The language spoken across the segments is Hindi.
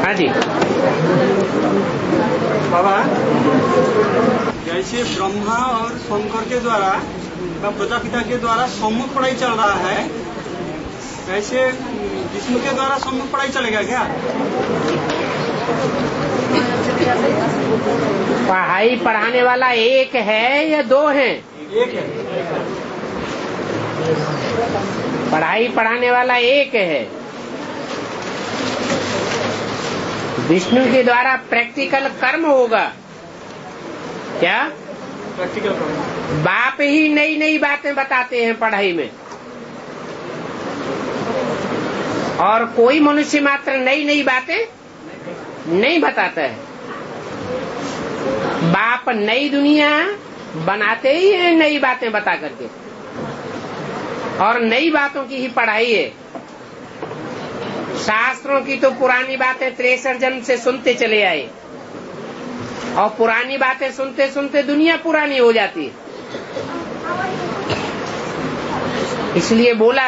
हाँ जी बाबा, जैसे ब्रह्मा और शंकर के द्वारा व प्रजापिता के द्वारा सम्मुख पढ़ाई चल रहा है, वैसे विष्णु के द्वारा सम्मुख पढ़ाई चलेगा क्या? पढ़ाई पढ़ाने वाला एक है या दो हैं? एक है। पढ़ाई पढ़ाने वाला एक है। विष्णु के द्वारा प्रैक्टिकल कर्म होगा। क्या? प्रैक्टिकल कर्म। बाप ही नई नई बातें बताते हैं पढ़ाई में, और कोई मनुष्य मात्र नई नई बातें नहीं बताता है। बाप नई दुनिया बनाते ही है नई बातें बता करके, और नई बातों की ही पढ़ाई है। शास्त्रों की तो पुरानी बातें 63 जन्म से सुनते चले आए, और पुरानी बातें सुनते सुनते दुनिया पुरानी हो जाती है। इसलिए बोला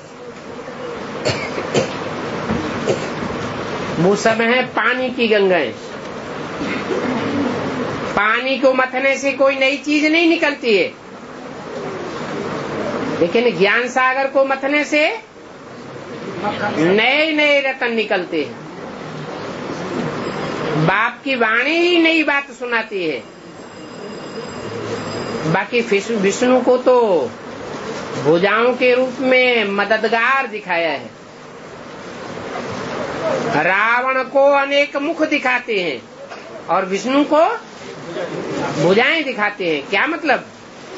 वो सब है पानी की गंगाएं। पानी को मथने से कोई नई चीज नहीं निकलती है, लेकिन ज्ञान सागर को मथने से नए नए रतन निकलते हैं। बाप की वाणी ही नई बात सुनाती है। बाकी विष्णु को तो भुजाओं के रूप में मददगार दिखाया है। रावण को अनेक मुख दिखाते हैं और विष्णु को भुजाएं दिखाते हैं। क्या मतलब?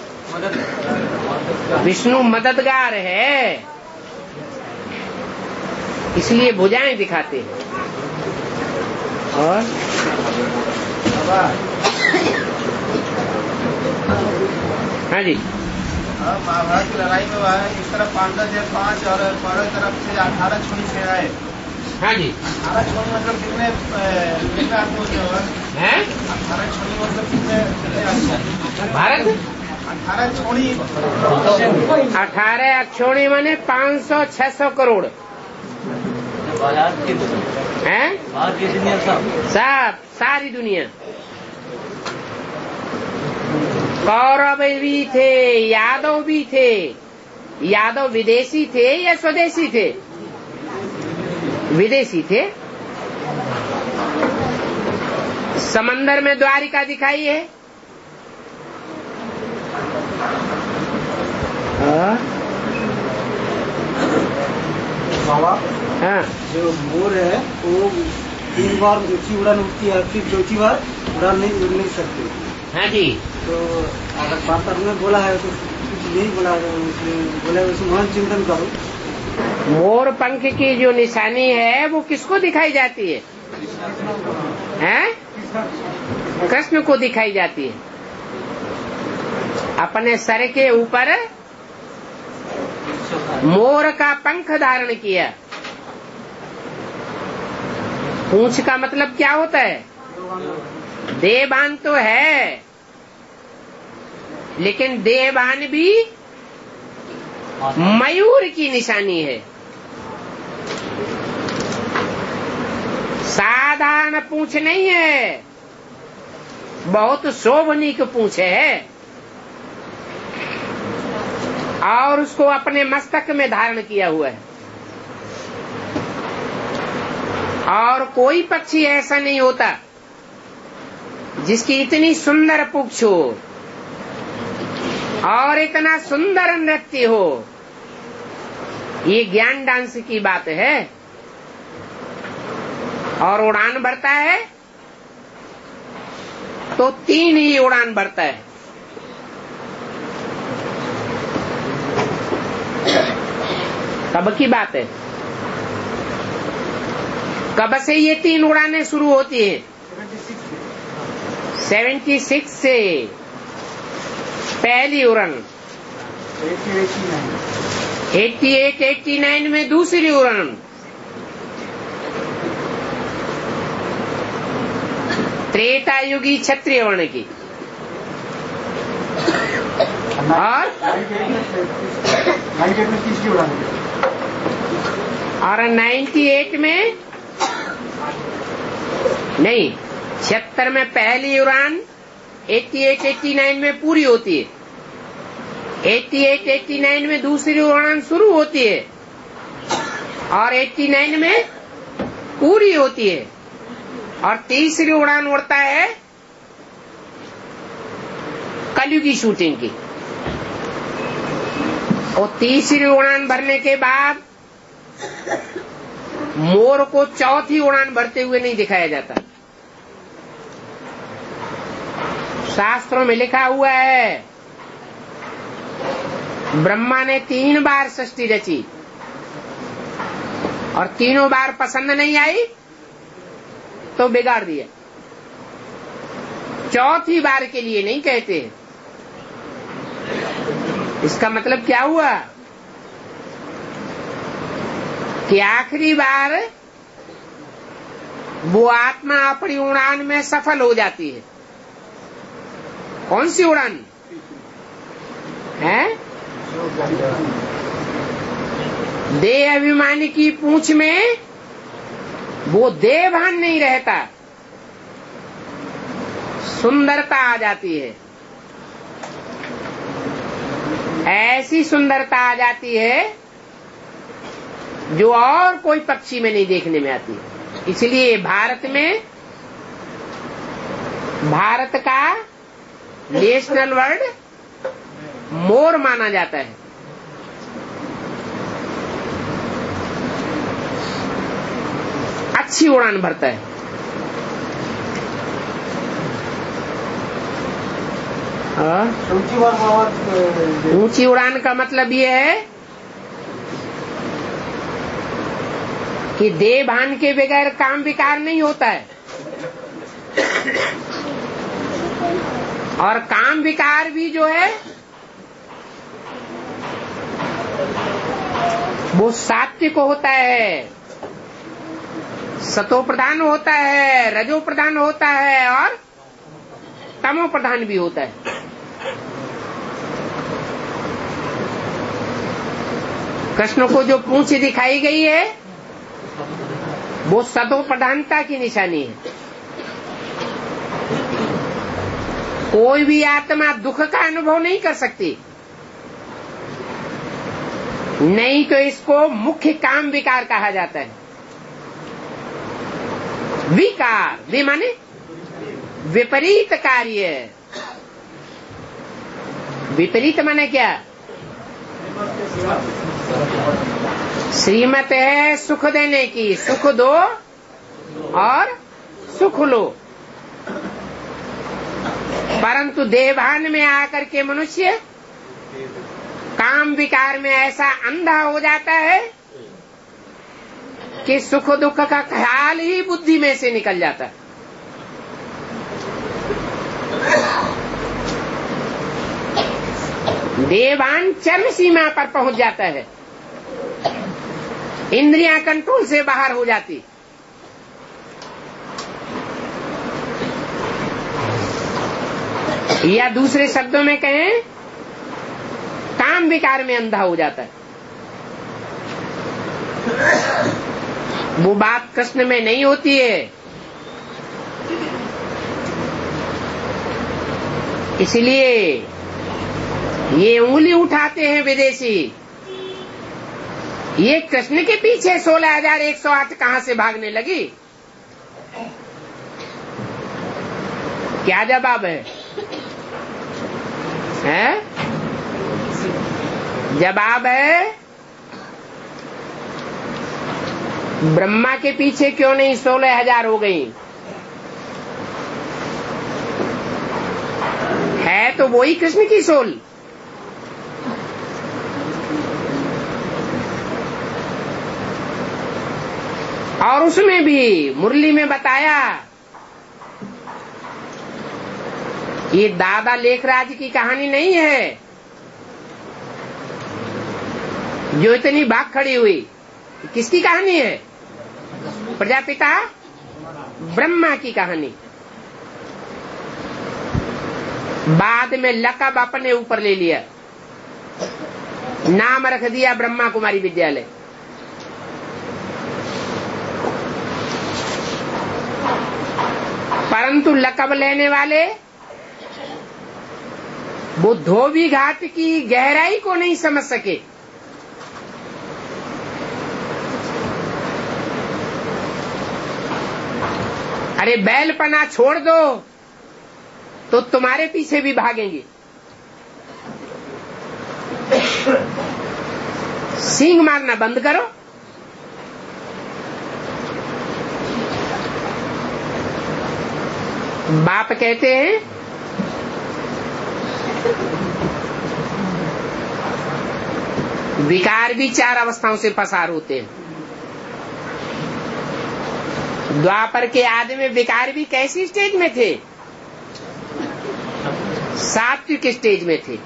विष्णु मददगार है, इसलिए भुजाएं दिखाते हैं। और हाँ जी, महाभारत की लड़ाई में इस तरफ पांडव थे 5 और कौरव तरफ से 18 छोड़ी से आए। हाँ जी, 18 छोड़ी मतलब कितने आदमी होते हैं? 18 छोड़ी मतलब कितने? भारत 18 छोड़ी 18 छोड़ी माने 500-600 करोड़ हैं? सब सारी दुनिया। कौरव भी थे, यादव भी थे। यादव विदेशी थे या स्वदेशी थे? विदेशी थे। समंदर में द्वारिका दिखाई है। बाबा, हाँ, जो मोर है वो 3 बार ऊंची उड़ान उठती है, फिर चौथी बार उड़ान नहीं उड़ नहीं सकती। हाँ जी, तो अगर बात में बोला है तो कुछ नहीं बोला, बोले उसमें मन चिंतन करो। मोर पंख की जो निशानी है वो किसको दिखाई जाती है? हैं? कृष्ण को दिखाई जाती है। अपने सर के ऊपर मोर का पंख धारण किया। पूंछ का मतलब क्या होता है? देहभान तो है, लेकिन देहभान भी मयूर की निशानी है। साधारण पूंछ नहीं है, बहुत शोभनीक पूंछ है, और उसको अपने मस्तक में धारण किया हुआ है। और कोई पक्षी ऐसा नहीं होता जिसकी इतनी सुंदर पूंछ हो और इतना सुंदर नृत्य हो। ये ज्ञान डांस की बात है। और उड़ान भरता है तो 3 ही उड़ान भरता है। कब की बात है? कब से ये 3 उड़ानें शुरू होती हैं? 76 से पहली उड़ान, 88-89 में दूसरी उड़ान, त्रेता युगी क्षत्रिय वर्ण की, और 98 में नहीं, 76 में पहली उड़ान 88-89 में पूरी होती है, 88-89 में दूसरी उड़ान शुरू होती है और 89 में पूरी होती है, और तीसरी उड़ान उड़ता है कलयुगी शूटिंग की। और तीसरी उड़ान भरने के बाद मोर को चौथी उड़ान भरते हुए नहीं दिखाया जाता। शास्त्रों में लिखा हुआ है, ब्रह्मा ने 3 बार सृष्टि रची और तीनों बार पसंद नहीं आई तो बिगाड़ दिया। चौथी बार के लिए नहीं कहते। इसका मतलब क्या हुआ कि आखिरी बार वो आत्मा अपनी उड़ान में सफल हो जाती है। कौन सी उड़ान है? देह अभिमानी की पूंछ में वो देह भान नहीं रहता, सुंदरता आ जाती है। ऐसी सुंदरता आ जाती है जो और कोई पक्षी में नहीं देखने में आती। इसलिए भारत का नेशनल बर्ड मोर माना जाता है। अच्छी उड़ान भरता है। ऊंची उड़ान का मतलब ये है कि देह भान के बगैर काम विकार नहीं होता है, और काम विकार भी जो है वो सात्विक होता है, सतो प्रधान होता है, रजो प्रधान होता है और तमो प्रधान भी होता है। कृष्ण को जो पूंछ दिखाई गई है वो सतो प्रधानता की निशानी है। कोई भी आत्मा दुख का अनुभव नहीं कर सकती, नहीं तो इसको मुख्य काम विकार कहा जाता है। विकार, वे माने विपरीत कार्य। विपरीत माने क्या? श्रीमत है सुख देने की, सुख दो और सुख लो, परंतु देहभान में आकर के मनुष्य काम विकार में ऐसा अंधा हो जाता है कि सुख दुख का ख्याल ही बुद्धि में से निकल जाता है। देहभान चरम सीमा पर पहुंच जाता है, इंद्रियां कंट्रोल से बाहर हो जाती। या दूसरे शब्दों में कहें, काम विकार में अंधा हो जाता है। वो बात कृष्ण में नहीं होती है। इसलिए ये उंगली उठाते हैं विदेशी, ये कृष्ण के पीछे 16,108 कहां से भागने लगी? क्या जवाब है? जवाब है, ब्रह्मा के पीछे क्यों नहीं 16,000 हो गई? है तो वही कृष्ण की सोल। और उसमें भी मुरली में बताया, ये दादा लेखराज की कहानी नहीं है जो इतनी भाग खड़ी हुई। किसकी कहानी है? प्रजापिता ब्रह्मा की कहानी। बाद में लकब अपने ऊपर ले लिया, नाम रख दिया ब्रह्मा कुमारी विद्यालय। परंतु लकब लेने वाले वो धोबी घाट की गहराई को नहीं समझ सके। अरे बैलपना छोड़ दो तो तुम्हारे पीछे भी भागेंगे। सींग मारना बंद करो। बाप कहते हैं विकार भी 4 अवस्थाओं से पसार होते हैं। द्वापर के आदि में विकार भी कैसी स्टेज में थे? सात्विक स्टेज में थे।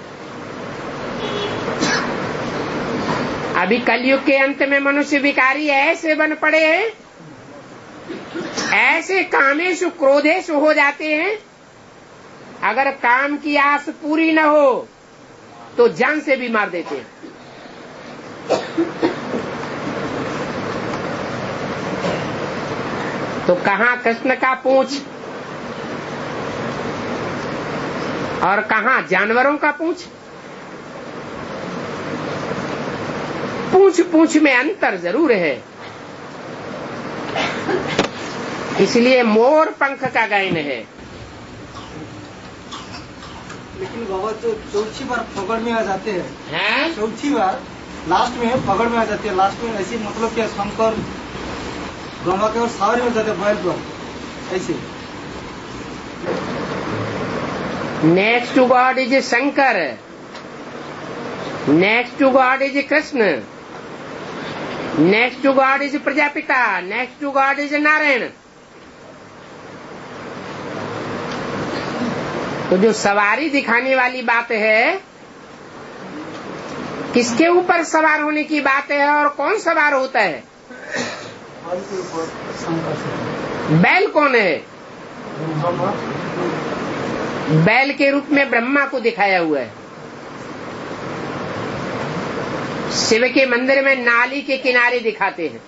अभी कलयुग के अंत में मनुष्य विकारी ऐसे बन पड़े हैं, ऐसे कामेशु क्रोधेशु हो जाते हैं, अगर काम की आस पूरी न हो तो जान से भी मार देते हैं। तो कहाँ कृष्ण का पूंछ और कहाँ जानवरों का पूंछ? पूंछ पूंछ में अंतर जरूर है। इसलिए मोर पंख का गायन है। लेकिन बाबा जो चौथी बार पकड़ में आ जाते हैं, चौथी बार लास्ट में पकड़ में आ जाते हैं। लास्ट में ऐसे मतलब क्या शंकर ब्रह्मा के और सारे हो जाते बैल पर ऐसे। Next to God is Shankar, next to God is Krishna, next to God is Prajapita, next to God is Narayan. तो जो सवारी दिखाने वाली बात है, किसके ऊपर सवार होने की बात है और कौन सवार होता है? बैल कौन है? बैल के रूप में ब्रह्मा को दिखाया हुआ है। शिव के मंदिर में नाली के किनारे दिखाते हैं।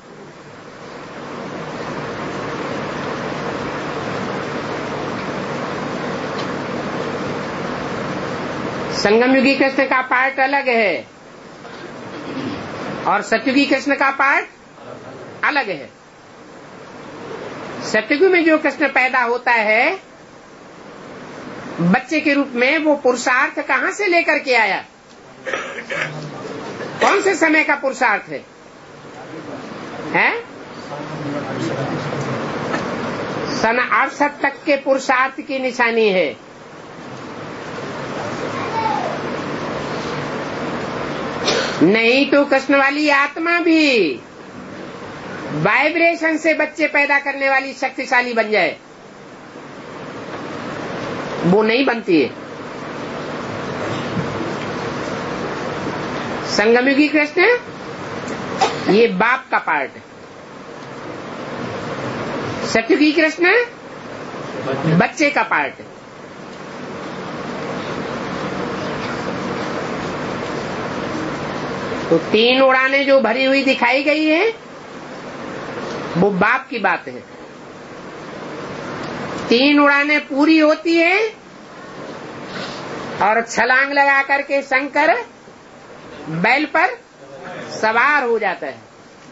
संगमयुगी कृष्ण का पार्ट अलग है और सतयुगी कृष्ण का पार्ट अलग है। सतयुग में जो कृष्ण पैदा होता है बच्चे के रूप में, वो पुरुषार्थ कहाँ से लेकर के आया? कौन से समय का पुरुषार्थ है? सन 68 तक के पुरुषार्थ की निशानी है। नहीं तो कृष्ण वाली आत्मा भी वाइब्रेशन से बच्चे पैदा करने वाली शक्तिशाली बन जाए, वो नहीं बनती है। संगमयुगी कृष्ण ये बाप का पार्ट है, सतयुगी कृष्ण बच्चे का पार्ट है। तो 3 उड़ानें जो भरी हुई दिखाई गई है वो बाप की बात है। 3 उड़ानें पूरी होती है और छलांग लगा करके शंकर बैल पर सवार हो जाता है।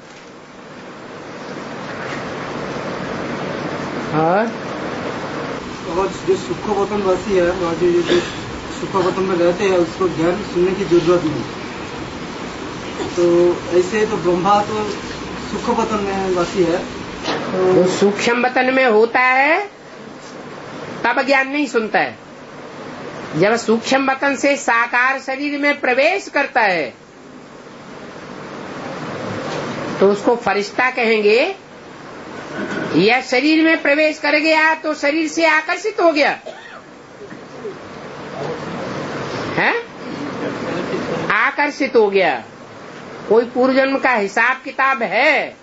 और जो सुखवतन वासी है, जो सुखवतन में रहते हैं, उसको ज्ञान सुनने की जरूरत नहीं। तो ऐसे तो ब्रह्मा तो सुखवतन में वासी है, तो सूक्ष्म वतन में होता है तब ज्ञान नहीं सुनता है। जब सूक्ष्म वतन से साकार शरीर में प्रवेश करता है तो उसको फरिश्ता कहेंगे। यह शरीर में प्रवेश कर गया तो शरीर से आकर्षित हो गया है, आकर्षित हो गया। कोई पूर्व जन्म का हिसाब किताब है?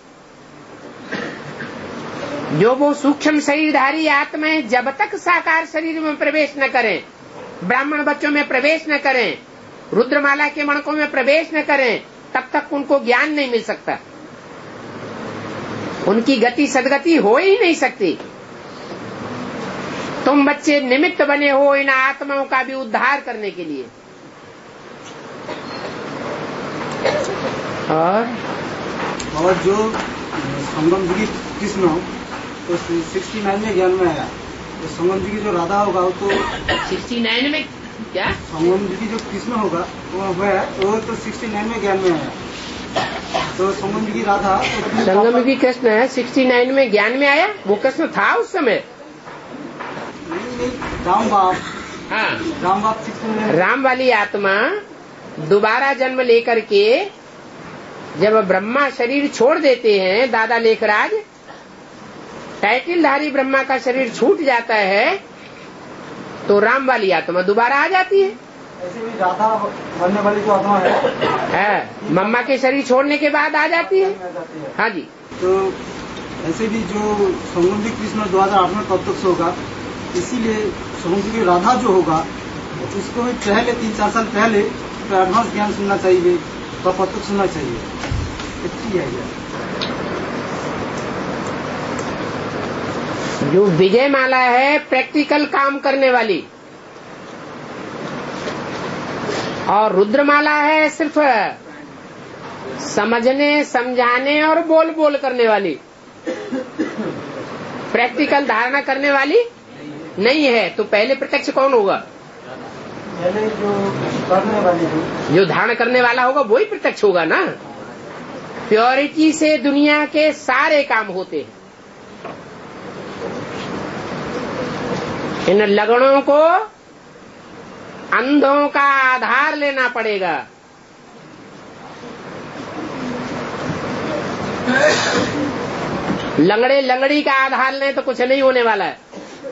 जो वो सूक्ष्म शरीरधारी आत्माएं जब तक साकार शरीर में प्रवेश न करें, ब्राह्मण बच्चों में प्रवेश न करें, रुद्रमाला के मणकों में प्रवेश न करें, तब तक उनको ज्ञान नहीं मिल सकता। उनकी गति सदगति हो ही नहीं सकती। तुम बच्चे निमित्त बने हो इन आत्माओं का भी उद्धार करने के लिए। और जो संगम जी की कृष्ण तो 69 में ज्ञान में आया, तो संगम जी की जो राधा होगा वो तो 69 में क्या संगम जी की जो कृष्ण होगा वो तो 69 में ज्ञान में आया। तो संगम जी की राधा तो संगम की कृष्ण है 69 में ज्ञान में आया। वो कृष्ण था उस समय। नहीं, राम बाप, हाँ, राम बाप 69 राम वाली आत्मा दोबारा जन्म लेकर के जब ब्रह्मा शरीर छोड़ देते हैं, दादा लेखराज टाइटिलधारी ब्रह्मा का शरीर छूट जाता है, तो राम वाली आत्मा दोबारा आ जाती है। ऐसे भी राधा बनने वाली जो आत्मा है मम्मा के शरीर छोड़ने के बाद आ जाती है। हाँ जी। तो ऐसे भी जो संगम जी कृष्ण 2008 में प्रत्यक्ष होगा, इसीलिए संगम जी की राधा जो होगा उसको भी पहले 3-4 साल पहले एडवांस ज्ञान सुनना चाहिए, तो प्रत्यक्ष सुनना चाहिए। अच्छी है जो विजय माला है प्रैक्टिकल काम करने वाली, और रुद्रमाला है सिर्फ समझने समझाने और बोल बोल करने वाली, प्रैक्टिकल धारणा करने वाली नहीं है। तो पहले प्रत्यक्ष कौन होगा? पहले जो करने वाली जो धारण करने वाला होगा वही प्रत्यक्ष होगा ना। प्योरिटी से दुनिया के सारे काम होते हैं। इन लगनों को अंधों का आधार लेना पड़ेगा। लंगड़े लंगड़ी का आधार लें तो कुछ नहीं होने वाला है।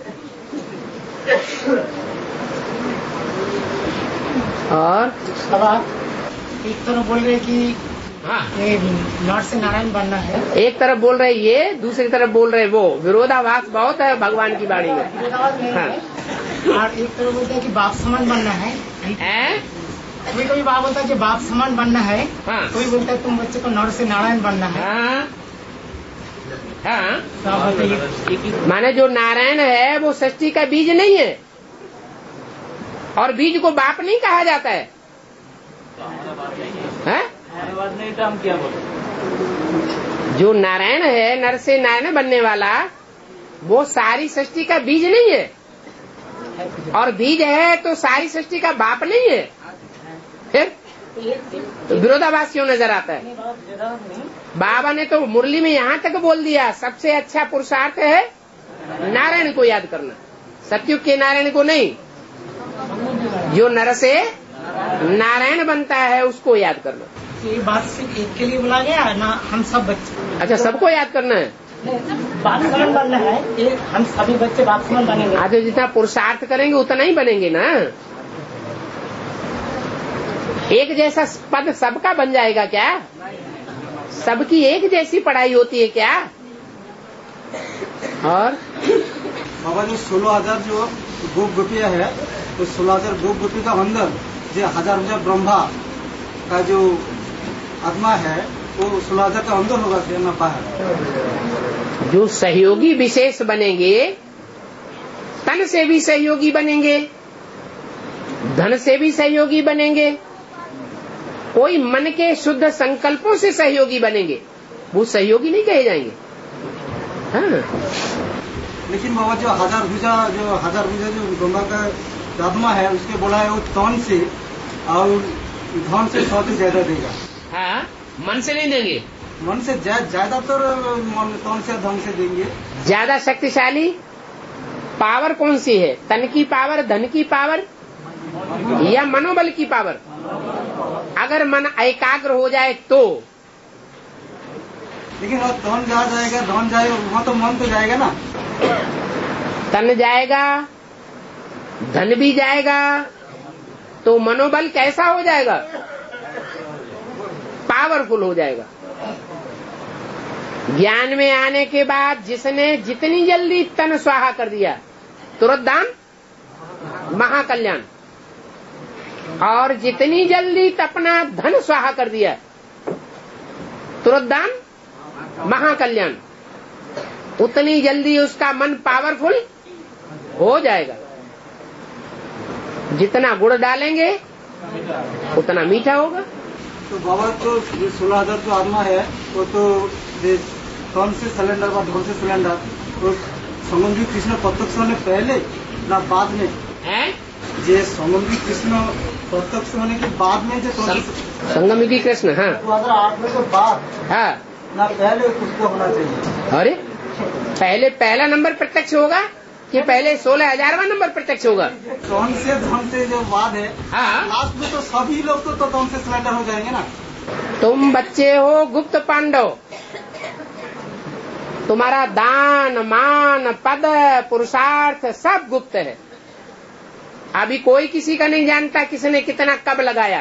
और एक तरफ बोल रहे कि हाँ, ये लॉर्ड से नारायण बनना है, एक तरफ बोल रहे ये, दूसरी तरफ बोल रहे वो। विरोधाभास बहुत है भगवान की वाणी में। हाँ। और एक तरफ बोलता है कि बाप समान बनना है। कभी कभी बाप बोलता है कि बाप समान बनना है। हाँ। कोई बोलता है तुम बच्चे को नर से नारायण बनना है। हाँ। हाँ। तो आप बताइए। माने जो नारायण है वो सृष्टि का बीज नहीं है, और बीज को बाप नहीं कहा जाता है। नहीं तो हम क्या बोले? जो नारायण है, नर से नारायण बनने वाला, वो सारी सृष्टि का बीज नहीं है, और बीज है तो सारी सृष्टि का बाप नहीं है। फिर तो विरोधाभास क्यों नजर आता है? बाबा ने तो मुरली में यहाँ तक बोल दिया, सबसे अच्छा पुरुषार्थ है नारायण को याद करना, सतयुग के नारायण को नहीं। जो नर से नारायण बनता है उसको याद करना। ये बात सिर्फ एक के लिए बोला गया है ना, हम सब बच्चे? अच्छा, सबको याद करना है। बाप समान बनना है, ये हम सभी बच्चे बाप समान बनेंगे। आज जितना पुरुषार्थ करेंगे उतना ही बनेंगे ना। एक जैसा पद सबका बन जाएगा क्या? सबकी एक जैसी पढ़ाई होती है क्या? और बाबा जो 16,000 जो गोप गोपियां है, तो 16,000 गोप गोपी का अंदर जो हजार ब्रह्मा का जो आत्मा है वो 16,000 का अंदर होगा ना बाहर। जो सहयोगी विशेष बनेंगे, तन से भी सहयोगी बनेंगे, धन से भी सहयोगी बनेंगे, कोई मन के शुद्ध संकल्पों से सहयोगी बनेंगे, वो सहयोगी नहीं कहे जाएंगे। हाँ। लेकिन बाबा जो हजार भुजा जो ब्रह्मा का आत्मा है, उसके बोला है वो तन से और धन से 100 से ज्यादा देगा। हाँ, मन से नहीं देंगे। मन से ज्यादा तो तन से धन से देंगे। ज्यादा शक्तिशाली पावर कौन सी है? तन की पावर, धन की पावर, या मनोबल की पावर? अगर मन एकाग्र हो जाए तो। लेकिन वो तन जहाँ जाएगा, धन जाएगा, वहाँ तो मन तो जाएगा ना। तन जाएगा, धन भी जाएगा, तो मनोबल कैसा हो जाएगा? पावरफुल हो जाएगा। ज्ञान में आने के बाद जिसने जितनी जल्दी तन स्वाहा कर दिया, तुरंत दान महाकल्याण, और जितनी जल्दी अपना धन स्वाहा कर दिया, तुरंत दान महाकल्याण, उतनी जल्दी उसका मन पावरफुल हो जाएगा। जितना गुड़ डालेंगे उतना मीठा होगा। तो बाबा तो 16,000 जो आत्मा है वो तो कौन से सिलेंडर व ढोल से सिलेंडर तो संगम कृष्ण प्रत्यक्ष होने पहले ना बाद में है? जे संगम कृष्ण प्रत्यक्ष होने के बाद में जो संगम की कृष्ण, हाँ 2008 में तो बाद, हाँ ना पहले कुछ तो होना चाहिए। अरे पहले पहला नंबर प्रत्यक्ष होगा कि पहले 16,000वां नंबर प्रत्यक्ष होगा? कौन से धन से जो बाद है, हाँ लास्ट में तो सभी लोग तो कौन से सिलेंडर हो जाएंगे ना। तुम बच्चे हो गुप्त पांडव, तुम्हारा दान मान पद पुरुषार्थ सब गुप्त है। अभी कोई किसी का नहीं जानता किसने कितना कब लगाया।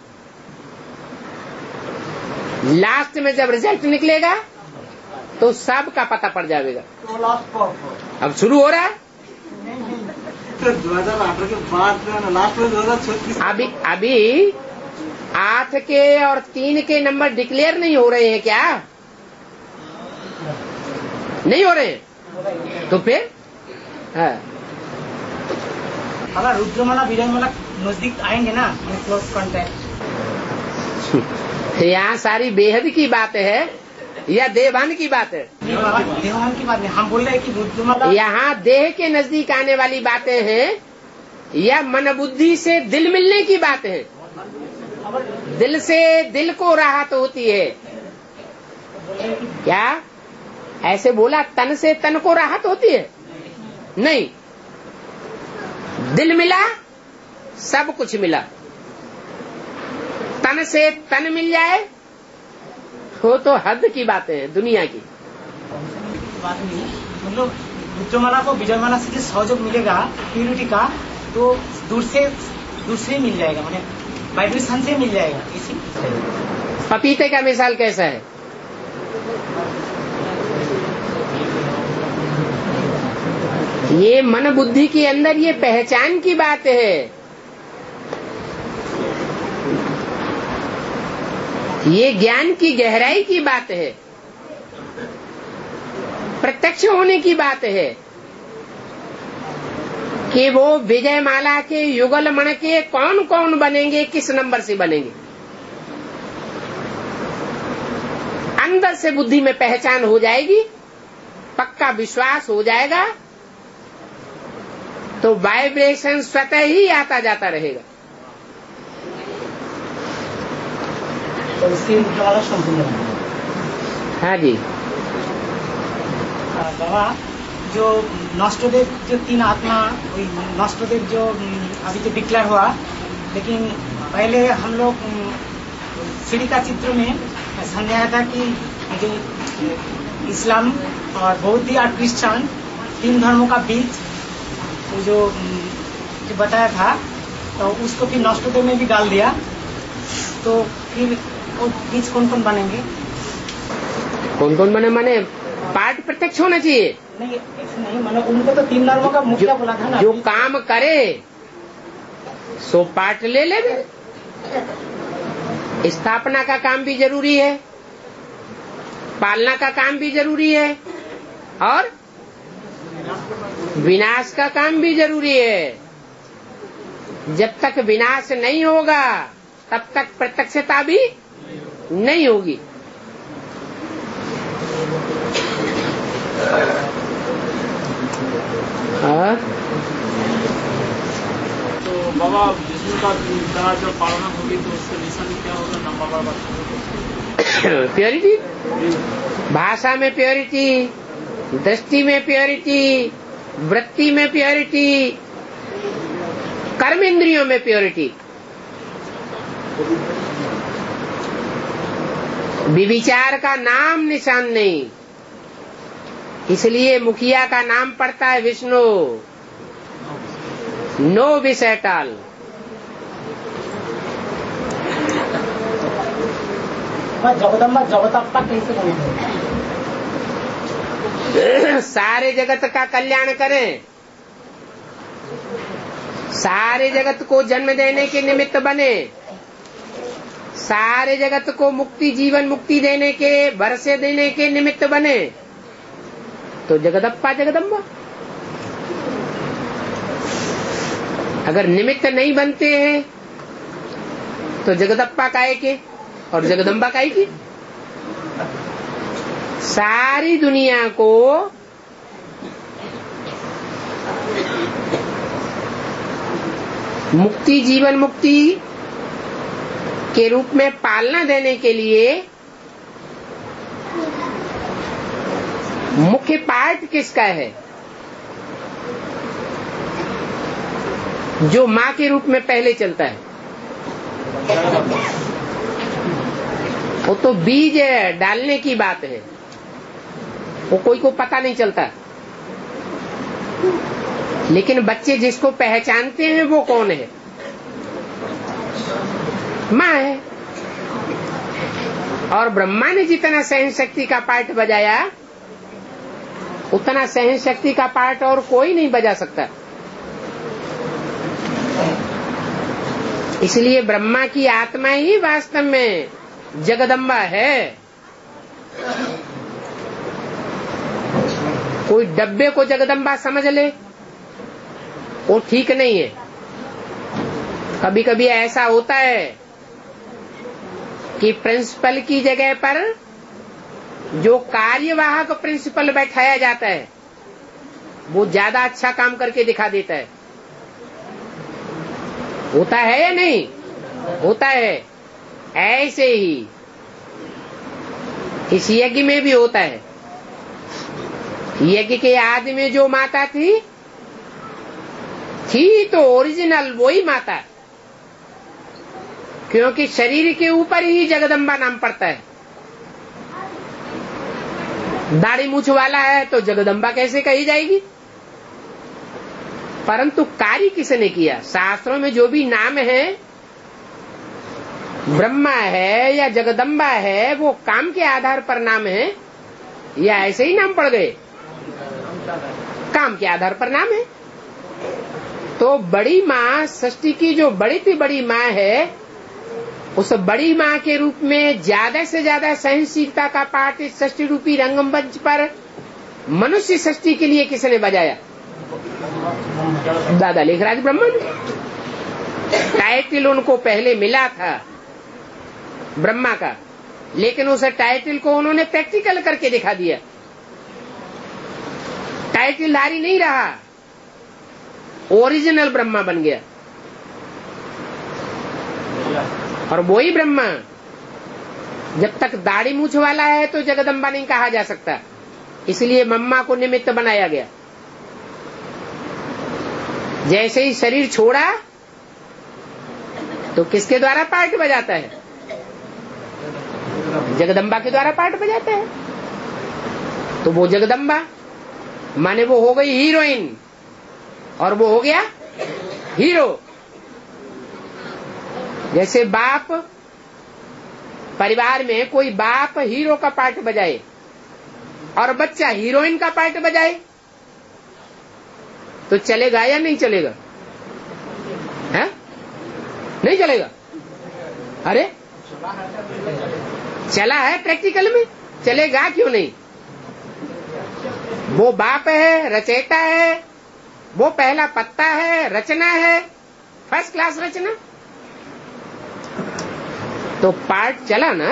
लास्ट में जब रिजल्ट निकलेगा तो सब का पता पड़ जाएगा। तो लास्ट अब शुरू हो रहा है। तो 2018 के बाद लास्ट में 2036 अभी 8 के और 3 के नंबर डिक्लेयर नहीं हो रहे हैं क्या? नहीं हो रहे हैं तो फिर अगर रुद्रमाला विजयमाला नजदीक आएंगे ना, क्लोज कॉन्टेक्ट। यहाँ सारी बेहद की बात है या देवान की बात है? देवान की बात नहीं, हम बोल रहे हैं कि रुद्रमाला यहाँ देह के नजदीक आने वाली बातें हैं या मन बुद्धि से दिल मिलने की बात है? दिल से दिल को राहत होती है क्या? ऐसे बोला तन से तन को राहत होती है? नहीं, दिल मिला सब कुछ मिला। तन से तन मिल जाए वो तो हद की बात है दुनिया की। बात नहीं, मतलब रुद्रमाला को विजयमाला से जो सहयोग मिलेगा प्यूरिटी का, तो दूर से मिल जाएगा, माने वाइब्रेशन से मिल जाएगा। इसी पपीते का मिसाल कैसा है? ये मन बुद्धि के अंदर ये पहचान की बात है। ये ज्ञान की गहराई की बात है, प्रत्यक्ष होने की बात है कि वो विजयमाला के युगल मण के कौन कौन बनेंगे, किस नंबर से बनेंगे। अंदर से बुद्धि में पहचान हो जाएगी, पक्का विश्वास हो जाएगा, तो वाइब्रेशन स्वतः ही आता जाता रहेगा। तो इससे रुद्रमाला संपूर्ण। हाँ जी बाबा, जो नष्टदेव जो 3 आत्मा, वही नष्टदेव जो अभी तो डिक्लेयर हुआ, लेकिन पहले हम लोग सीढ़ी का चित्र में समझाया था कि जो इस्लाम और बौद्ध और क्रिश्चियन 3 धर्मों का बीच जो बताया था, तो उसको फिर नष्टदेव में भी डाल दिया। तो फिर वो बीच कौन कौन बनेंगे? कौन कौन बने माने पार्ट प्रत्यक्ष होना चाहिए। नहीं ऐसे नहीं, माने उनको तो 3 धर्मों का मुखिया बोला था ना। जो काम करे सो पार्ट ले ले। स्थापना का काम भी जरूरी है, पालना का काम भी जरूरी है, और विनाश का काम भी जरूरी है। जब तक विनाश नहीं होगा तब तक प्रत्यक्षता भी नहीं होगी। तो बाबा विष्णु का तरह जब पालना होगी तो उससे निशान क्या होगा? नंबर प्योरिटी, भाषा में प्योरिटी, दृष्टि में प्योरिटी, वृत्ति में प्योरिटी, कर्म इंद्रियों में प्योरिटी। विविचार का नाम निशान नहीं, इसलिए मुखिया का नाम पड़ता है विष्णु। नो विष एट ऑल। जगदम्बा जगदम्बा कैसे बनेंगे? सारे जगत का कल्याण करें, सारे जगत को जन्म देने के निमित्त बने, सारे जगत को मुक्ति जीवन मुक्ति देने के भरोसे देने के निमित्त बने, तो जगदप्पा जगदम्बा। अगर निमित्त नहीं बनते हैं तो जगदप्पा काहे के और जगदम्बा काहे की? सारी दुनिया को मुक्ति, जीवन मुक्ति के रूप में पालना देने के लिए मुख्य पार्ट किसका है? जो माँ के रूप में पहले चलता है। वो तो बीज है, डालने की बात है, वो कोई को पता नहीं चलता। लेकिन बच्चे जिसको पहचानते हैं वो कौन है? माँ है। और ब्रह्मा ने जितना सहन शक्ति का पार्ट बजाया उतना सहन शक्ति का पार्ट और कोई नहीं बजा सकता। इसलिए ब्रह्मा की आत्मा ही वास्तव में जगदम्बा है। कोई डब्बे को जगदम्बा समझ ले वो ठीक नहीं है। कभी कभी ऐसा होता है कि प्रिंसिपल की जगह पर जो कार्यवाहक प्रिंसिपल बैठाया जाता है वो ज्यादा अच्छा काम करके दिखा देता है। होता है या नहीं? होता है। ऐसे ही इस यज्ञ में भी होता है। यज्ञ के आदि में जो माता थी तो ओरिजिनल वही माता, क्योंकि शरीर के ऊपर ही जगदम्बा नाम पड़ता है। दाढ़ी मूछ वाला है तो जगदम्बा कैसे कही जाएगी? परंतु कार्य किसने किया? शास्त्रों में जो भी नाम है, ब्रह्मा है या जगदम्बा है, वो काम के आधार पर नाम है या ऐसे ही नाम पड़ गए? काम के आधार पर नाम है। तो बड़ी माँ, सृष्टि की जो बड़ी थी बड़ी माँ है, उस बड़ी माँ के रूप में ज्यादा से ज्यादा सहनशीलता का पाठ इस सृष्टि रूपी रंगमंच पर मनुष्य सृष्टि के लिए किसने बजाया? दादा लेखराज ब्रह्मा ने। टाइटल उनको पहले मिला था ब्रह्मा का, लेकिन उस टाइटल को उन्होंने प्रैक्टिकल करके दिखा दिया। टाइटलधारी नहीं रहा, ओरिजिनल ब्रह्मा बन गया। और वही ब्रह्मा जब तक दाढ़ी मूछ वाला है तो जगदम्बा नहीं कहा जा सकता, इसलिए मम्मा को निमित्त बनाया गया। जैसे ही शरीर छोड़ा तो किसके द्वारा पार्ट बजाता है? जगदम्बा के द्वारा पार्ट बजाता है। तो वो जगदम्बा माने वो हो गई हीरोइन और वो हो गया हीरो। जैसे बाप, परिवार में कोई बाप हीरो का पार्ट बजाए और बच्चा हीरोइन का पार्ट बजाए तो चलेगा या नहीं चलेगा? है? नहीं चलेगा। अरे चला है प्रैक्टिकल में, चलेगा क्यों नहीं? वो बाप है, रचयिता है, वो पहला पत्ता है, रचना है, फर्स्ट क्लास रचना। तो पार्ट चला ना।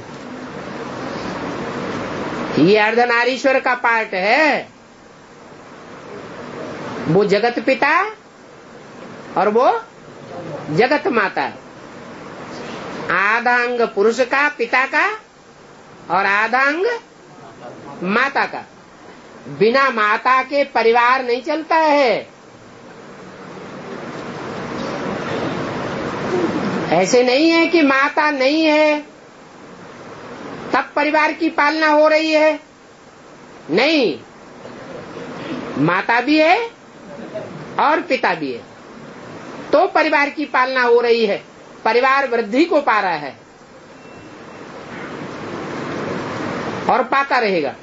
ये अर्धनारीश्वर का पार्ट है, वो जगत पिता और वो जगत माता। आधा अंग पुरुष का, पिता का, और आधा अंग माता का। बिना माता के परिवार नहीं चलता है। ऐसे नहीं है कि माता नहीं है तब परिवार की पालना हो रही है। नहीं, माता भी है और पिता भी है तो परिवार की पालना हो रही है, परिवार वृद्धि को पा रहा है और पाता रहेगा।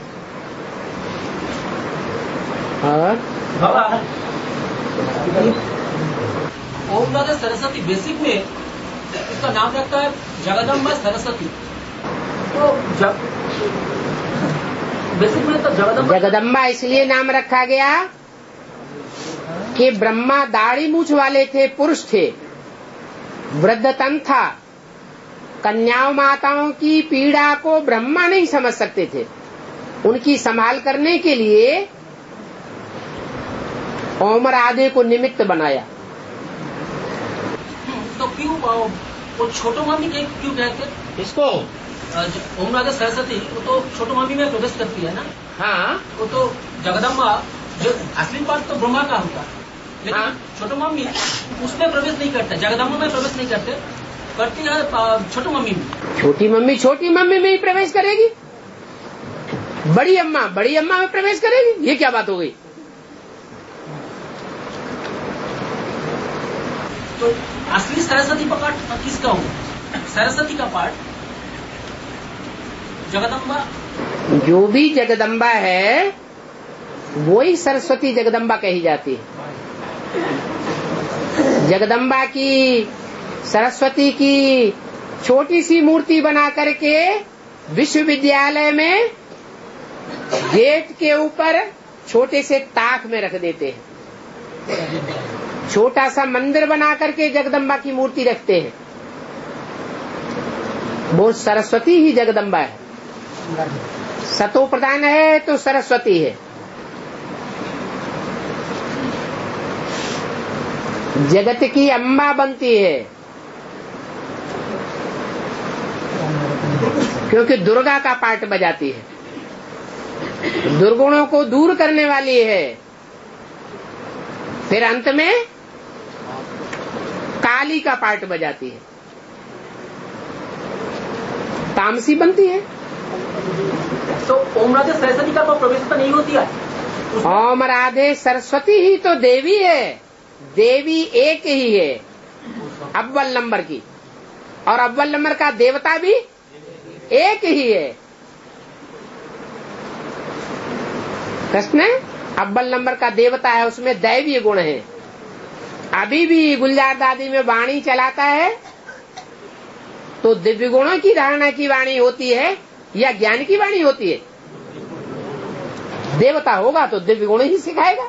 और ओम राधा सरस्वती बेसिक में इसका नाम रखता है जगदम्बा सरस्वती। तो बेसिक में तो जगदम्बा इसलिए नाम रखा गया कि ब्रह्मा दाढ़ी मूछ वाले थे, पुरुष थे, वृद्ध तन था, कन्याओं माताओं की पीड़ा को ब्रह्मा नहीं समझ सकते थे। उनकी संभाल करने के लिए ओम राधे को निमित्त बनाया। तो क्यों वो छोटो मामी क्यों कहते इसको? ओम राधे सरस्वती वो तो छोटो मामी में प्रवेश करती है ना। हाँ, वो तो जगदम्बा जो असली बात तो ब्रह्मा का होता, लेकिन हाँ? छोटो मामी उसमें प्रवेश नहीं करते, जगदम्बा में प्रवेश नहीं करते, करती है छोटो मम्मी में। छोटी मम्मी में ही प्रवेश करेगी, बड़ी अम्मा में प्रवेश करेगी, ये क्या बात हो गई? तो असली सरस्वती का पाठ किसका होगा? सरस्वती का पाठ जगदम्बा, जो भी जगदम्बा है वही सरस्वती जगदम्बा कही जाती है। जगदम्बा की, सरस्वती की छोटी सी मूर्ति बना करके विश्वविद्यालय में गेट के ऊपर छोटे से ताक में रख देते हैं। छोटा सा मंदिर बना करके जगदम्बा की मूर्ति रखते हैं। वो सरस्वती ही जगदम्बा है। सतो प्रधान है तो सरस्वती है। जगत की अम्बा बनती है, क्योंकि दुर्गा का पार्ट बजाती है, दुर्गुणों को दूर करने वाली है। फिर अंत में काली का पार्ट बजाती है, तामसी बनती है। तो ओम राधे सरस्वती का प्रवेश नहीं होती है। ओम राधे सरस्वती ही तो देवी है, देवी एक ही है अव्वल नंबर की, और अव्वल नंबर का देवता भी एक ही है। कृष्ण अव्वल नंबर का देवता है, उसमें दैवीय गुण है। अभी भी गुलजार दादी में वाणी चलाता है तो दिव्य गुणों की धारणा की वाणी होती है या ज्ञान की वाणी होती है? देवता होगा तो दिव्य गुण ही सिखाएगा।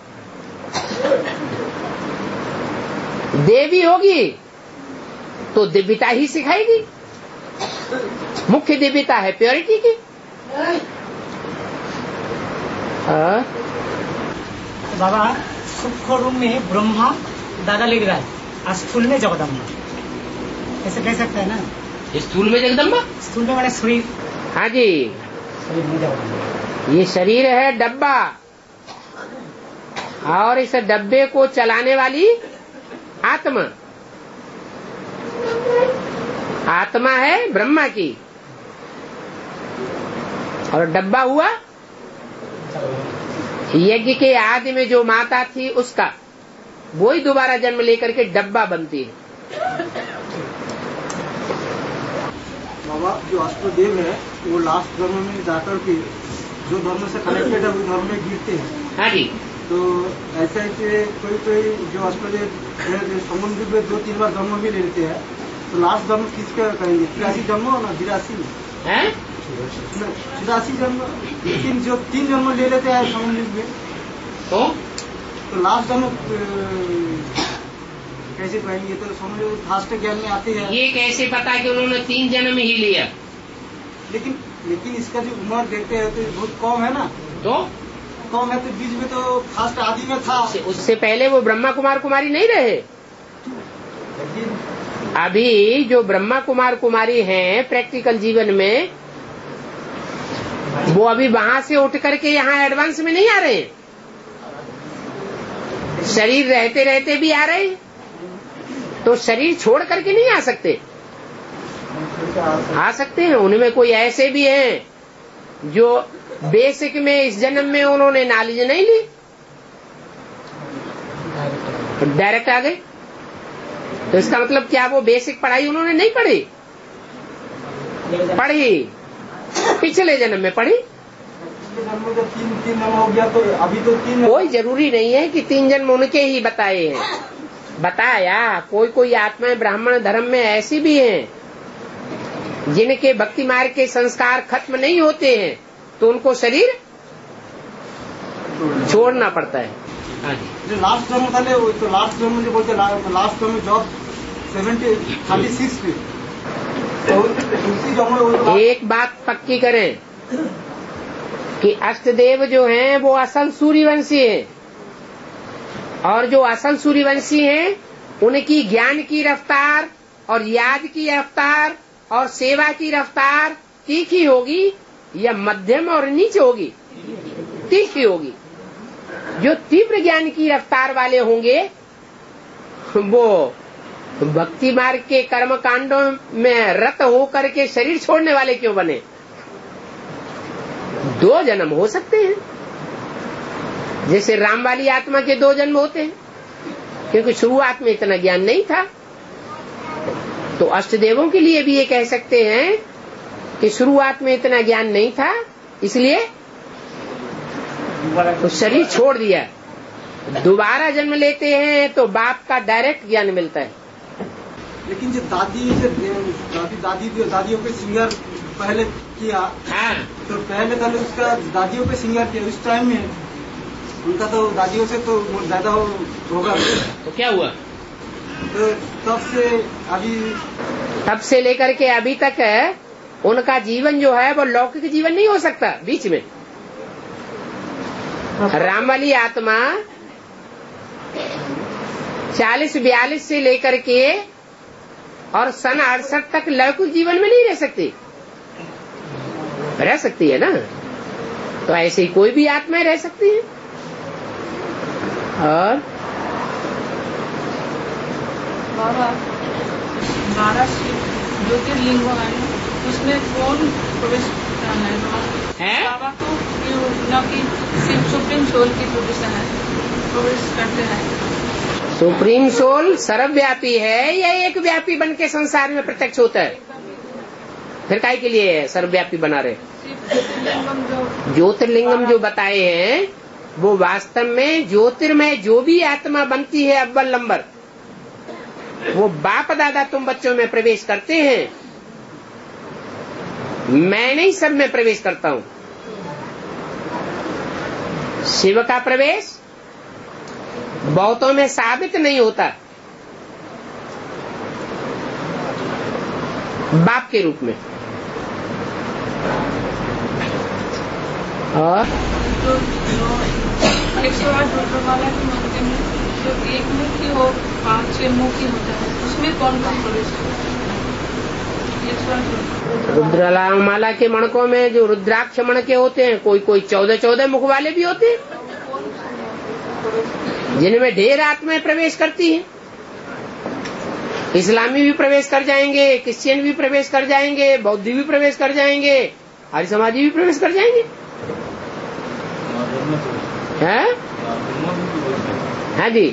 देवी होगी तो दिव्यता ही सिखाएगी। मुख्य दिव्यता है प्योरिटी की। बाबा सूक्ष्म रूप में ब्रह्मा दादा लिख रहा है, और स्थूल में जगदम्बा, ऐसे कह सकते हैं ना? स्थूल में जगदम्बा, स्थूल में मैंने शरीर। हाँ जी, शरीर में जगदम्बा। ये शरीर है डब्बा, और इस डब्बे को चलाने वाली आत्मा, आत्मा है ब्रह्मा की, और डब्बा हुआ यज्ञ के आदि में जो माता थी उसका, वही दोबारा जन्म लेकर के डब्बा बनती है। बाबा जो अष्टदेव है वो लास्ट धर्म में जाकर के जो धर्म से कनेक्टेड है वो धर्म में गिरते हैं। हाँ जी, तो ऐसे कोई जो अष्टदेव है जो समुद्र में 2-3 बार जन्म भी लेते हैं, तो लास्ट जन्म किसका करेंगे? 83 जन्म ना 82 है 84 जन्म, लेकिन जो 3 जन्म ले लेते हैं समुद्र में, तो लास्ट जन्म कैसे पाएंगे? तो समझो फास्ट ज्ञान में आते हैं। ये कैसे पता कि उन्होंने 3 जन्म ही लिया? लेकिन इसका जो उम्र देखते हैं तो बहुत कम है ना, तो कम है, तो बीच में तो फास्ट आदि में था। उससे पहले वो ब्रह्मा कुमार कुमारी नहीं रहे। लेकिन अभी जो ब्रह्मा कुमार कुमारी हैं प्रैक्टिकल जीवन में, वो अभी वहां से उठ करके यहाँ एडवांस में नहीं आ रहे हैं। शरीर रहते रहते भी आ रहे हैं, तो शरीर छोड़ करके नहीं आ सकते। आ सकते हैं, उनमें कोई ऐसे भी हैं जो बेसिक में इस जन्म में उन्होंने नॉलेज नहीं ली, डायरेक्ट आ गए। तो इसका मतलब क्या वो बेसिक पढ़ाई उन्होंने नहीं पढ़ी? पढ़ी, पिछले जन्म में पढ़ी। जन्म जब 3 जन्म हो गया तो अभी तो 3। कोई जरूरी नहीं है कि 3 जन्म उनके ही बताए हैं। बताया कोई आत्माएं ब्राह्मण धर्म में ऐसी भी हैं जिनके भक्ति मार्ग के संस्कार खत्म नहीं होते हैं, तो उनको शरीर छोड़ना पड़ता है। जो लास्ट जन्म था तो लास्ट जन्म जो बोलते लास्ट जन्म जॉब 36 पे तो उसी जन्म। एक बात पक्की करें कि अष्टदेव जो हैं वो असल सूर्यवंशी हैं, और जो असल सूर्यवंशी हैं उनकी ज्ञान की रफ्तार और याद की रफ्तार और सेवा की रफ्तार तीखी होगी या मध्यम और नीचे होगी? तीखी होगी। जो तीव्र ज्ञान की रफ्तार वाले होंगे वो भक्ति मार्ग के कर्म कांडों में रत होकर के शरीर छोड़ने वाले क्यों बने? 2 जन्म हो सकते हैं, जैसे राम वाली आत्मा के 2 जन्म होते हैं, क्योंकि शुरुआत में इतना ज्ञान नहीं था। तो अष्टदेवों के लिए भी ये कह सकते हैं कि शुरुआत में इतना ज्ञान नहीं था, इसलिए तो शरीर छोड़ दिया। दोबारा जन्म लेते हैं तो बाप का डायरेक्ट ज्ञान मिलता है। लेकिन जो दादियों पे सिंगर पहले किया, हाँ, तो पहले उसका दादियों पे सिंगर किया, उस टाइम में उनका तो दादियों से तो ज्यादा होगा। तो क्या हुआ? तो तब से लेकर के अभी तक उनका जीवन जो है वो लौकिक जीवन नहीं हो सकता। बीच में राम वाली आत्मा 40-42 से लेकर के और सन 68 तक लौकिक जीवन में नहीं रह सकती। रह सकती है ना, तो ऐसे ही कोई भी आत्माएं रह सकती है। और बाबा 12 ज्योतिर्लिंग है, उसमें कौन प्रवेश करना है बाबा को? न कि सिर्फ सुप्रीम सोल की प्रवेश करते हैं। सुप्रीम सोल सर्वव्यापी है या एक व्यापी बन के संसार में प्रत्यक्ष होता है? फिर काहे के लिए सर्वव्यापी बना रहे? ज्योतिर्लिंगम जो बताए हैं वो वास्तव में ज्योतिर्मय जो भी आत्मा बनती है अव्वल नंबर, वो बाप दादा तुम बच्चों में प्रवेश करते हैं। मैं नहीं सब में प्रवेश करता हूँ। शिव का प्रवेश बहुतों में साबित नहीं होता बाप के रूप में। और 108 रुद्रमाला के मंत्र में जो 1 मुखी और 5-6 मुखी होता है, उसमें कौन कौन प्रवेश करता है? रुद्रमाला के मणकों में जो रुद्राक्ष मणके होते हैं, कोई 14 मुख वाले भी होते हैं, जिनमें ढेर आत्माएं प्रवेश करती हैं। इस्लामी भी प्रवेश कर जाएंगे, क्रिश्चियन भी प्रवेश कर जाएंगे, बौद्धी भी प्रवेश कर जाएंगे, आर्य समाजी भी प्रवेश कर जाएंगे। हाँ जी।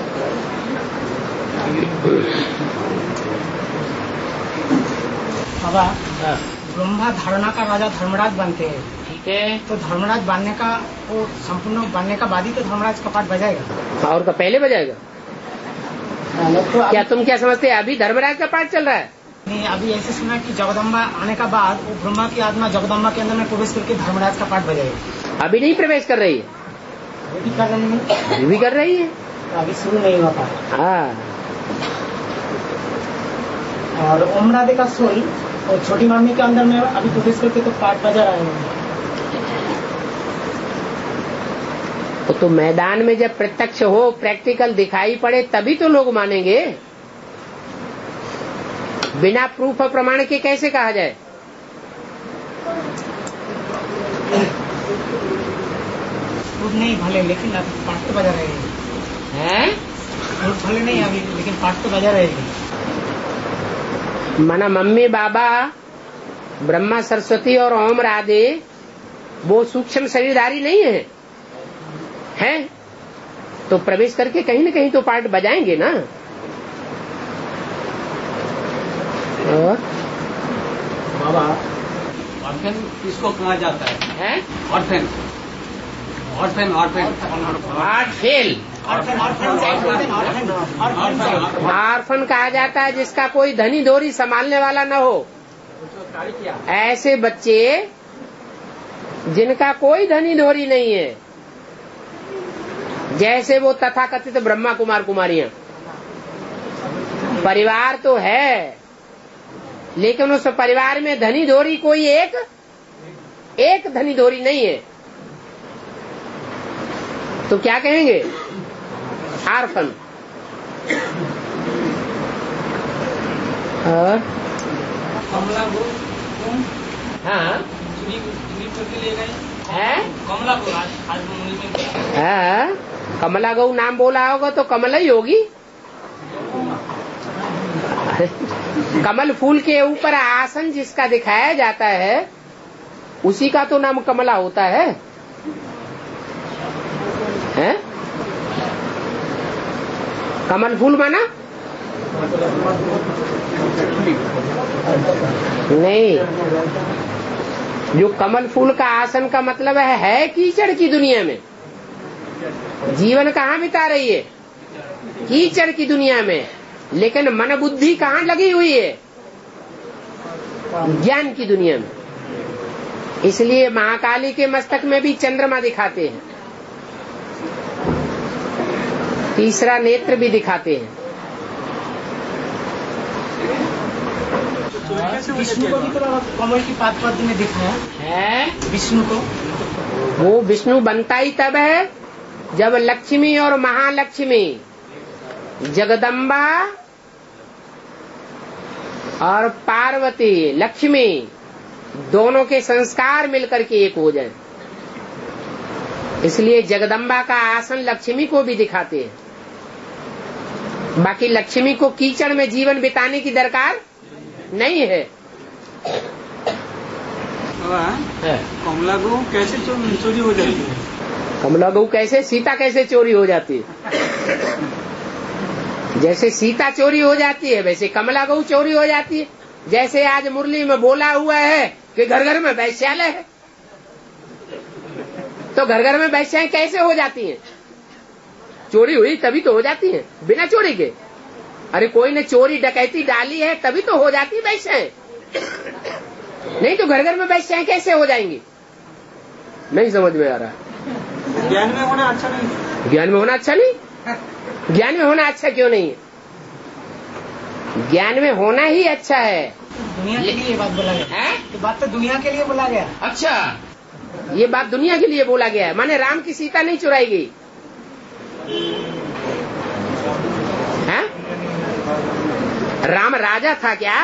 बाबा, ब्रह्मा धारणा का राजा धर्मराज बनते हैं, ठीक है, तो धर्मराज बनने का वो संपूर्ण बनने का बाद ही तो धर्मराज का पाठ बजाएगा। और का पहले बजाएगा? तो क्या तुम क्या समझते हैं अभी धर्मराज का पाठ चल रहा है? नहीं, अभी ऐसे सुना कि जगदम्बा आने का बाद वो ब्रह्मा की आत्मा जगदम्बा के अंदर में प्रवेश करके धर्मराज का पाठ बजाएगी। अभी नहीं प्रवेश कर रही है? अभी कर रही है। अभी भी कर रही है, अभी शुरू नहीं हुआ पाठ। हाँ। और ओम राधे का सोल और छोटी मामी के अंदर में अभी प्रवेश करके तो पाठ बजा रहे हैं। तो मैदान में जब प्रत्यक्ष हो, प्रैक्टिकल दिखाई पड़े, तभी तो लोग मानेंगे। बिना प्रूफ और प्रमाण के कैसे कहा जाए? प्रूफ नहीं भले, लेकिन अभी पाठ तो बजा रहे हैं। प्रूफ भले नहीं अभी, लेकिन पाठ तो बजा रहे हैं। मना मम्मी बाबा ब्रह्मा सरस्वती और ओम राधे वो सूक्ष्म शरीरधारी नहीं है, हैं? तो प्रवेश करके कहीं न कहीं तो पार्ट बजाएंगे ना। और बाबा, ऑर्फेन किसको कहा जाता है? ऑर्फेन आर्फन कहा जाता है जिसका कोई धनी धोरी संभालने वाला न हो। ऐसे बच्चे जिनका कोई धनी धोरी नहीं है, जैसे वो तथाकथित ब्रह्मा कुमार कुमारियां, परिवार तो है लेकिन उस परिवार में धनी धोरी कोई एक धनी धोरी नहीं है, तो क्या कहेंगे? आर्फन। और कमला को हाँ ले गए है कमला को आज में हाँ, कमला गौ नाम बोला होगा तो कमला ही होगी। कमल फूल के ऊपर आसन जिसका दिखाया जाता है उसी का तो नाम कमला होता है, हैं? कमल फूल माना नहीं, जो कमल फूल का आसन का मतलब है कीचड़ की दुनिया में। जीवन कहाँ बिता रही है? कीचड़ की दुनिया में, लेकिन मन बुद्धि कहाँ लगी हुई है? ज्ञान की दुनिया में। इसलिए महाकाली के मस्तक में भी चंद्रमा दिखाते हैं, तीसरा नेत्र भी दिखाते हैं। विष्णु को भी तो कमल की पात पद्म में दिखाया है। विष्णु को, वो विष्णु बनता ही तब है जब लक्ष्मी और महालक्ष्मी, जगदम्बा और पार्वती लक्ष्मी दोनों के संस्कार मिलकर के एक हो जाए। इसलिए जगदम्बा का आसन लक्ष्मी को भी दिखाते हैं। बाकी लक्ष्मी को कीचड़ में जीवन बिताने की दरकार नहीं है। कमला गौ कैसे चोरी हो जाती है? कमला गौ कैसे, सीता कैसे चोरी हो जाती है? जैसे सीता चोरी हो जाती है वैसे कमला गौ चोरी हो जाती है। जैसे आज मुरली में बोला हुआ है कि घर घर में वैश्यालय है, तो घर घर में वैश्याएं कैसे हो जाती हैं? चोरी हुई तभी तो हो जाती है, बिना चोरी के। अरे कोई ने चोरी डकैती डाली है तभी तो हो जाती वैश्याएं, नहीं तो घर घर में वैश्याएं कैसे हो जाएंगी? नहीं समझ में आ रहा। ज्ञान में होना अच्छा नहीं? ज्ञान में होना अच्छा नहीं? ज्ञान में होना अच्छा क्यों नहीं है? ज्ञान में होना ही अच्छा है। दुनिया के लिए ये बात बोला गया है, तो बात तो दुनिया के लिए बोला गया। अच्छा, ये बात दुनिया के लिए बोला गया है, माने राम की सीता नहीं चुराई गई है? राम राजा था क्या?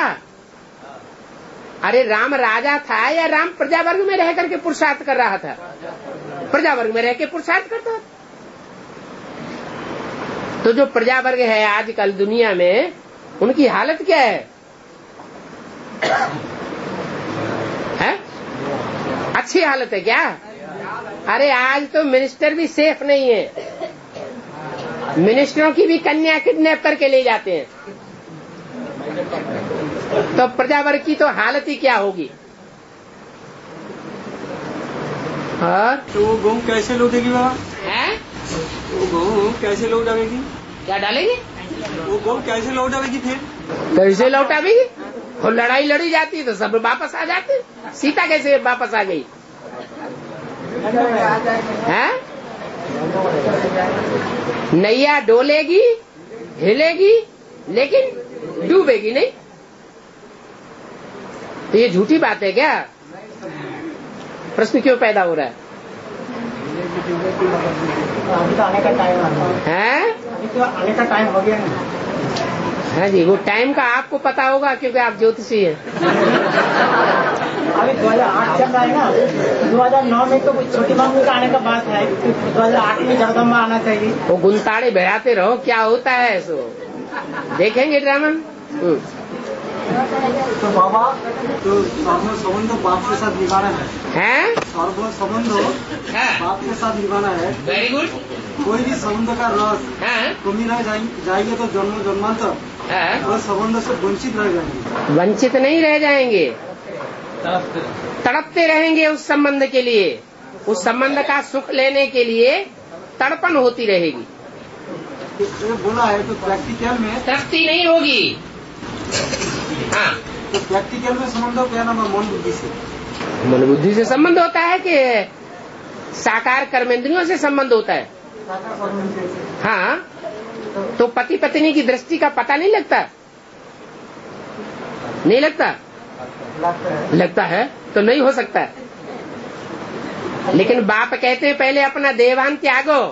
अरे राम राजा था या राम प्रजावर्ग में रह करके पुरुषार्थ कर रहा था? प्रजावर्ग में रह के पुरुषार्थ करता था। तो जो प्रजावर्ग है आजकल दुनिया में, उनकी हालत क्या है? है? अच्छी हालत है क्या? अरे आज तो मिनिस्टर भी सेफ नहीं है, मिनिस्टरों की भी कन्या किडनैप करके ले जाते हैं, तो प्रजावर्ग की तो हालत ही क्या होगी? और तो वो गौ कैसे लौटेगी बाबा? है? वो गौ कैसे लौट आवेगी? क्या डालेगी? वो गौ कैसे लौट आवेगी फिर? कैसे लौटावेगी? और लड़ाई लड़ी जाती तो सब वापस आ जाते। सीता कैसे वापस आ गई? है? नैया डोलेगी, हिलेगी, लेकिन डूबेगी नहीं। तो ये झूठी बात है क्या? प्रश्न क्यों पैदा हो रहा है? अभी तो आने का टाइम है? अभी तो आने का टाइम हो गया ना। हाँ जी, वो टाइम का आपको पता होगा क्योंकि आप ज्योतिषी हैं। अभी 2008 चल रहा है ना, 2009 में तो छोटी मामू का आने का बात है, 2008 में जगदम्बा आना चाहिए। वो गुंताड़े बहराते रहो, क्या होता है सो देखेंगे ड्रामा। तो बाबा, तो सर्व संबंध बाप के साथ निभाना है, सर्व संबंध बाप के साथ निभाना है। Very good. कोई भी संबंध का रस कमी नहीं जाएगी तो जन्म जन्मांतर वो संबंध से वंचित रह जाएंगे। वंचित नहीं रह जाएंगे, तड़पते रहेंगे उस संबंध के लिए, उस संबंध का सुख लेने के लिए तड़पन होती रहेगी। ये बोला है तो प्रैक्टिकल में तृप्ति नहीं होगी। हाँ, तो प्रैक्टिकल में संबंध क्या नाम है? मन बुद्धि से। मन बुद्धि से संबंध होता है कि साकार कर्मेंद्रियों से संबंध होता है? हाँ, तो पति पत्नी की दृष्टि का पता नहीं लगता? नहीं लगता? लगता है तो नहीं हो सकता। लेकिन बाप कहते हैं पहले अपना देवान त्यागो।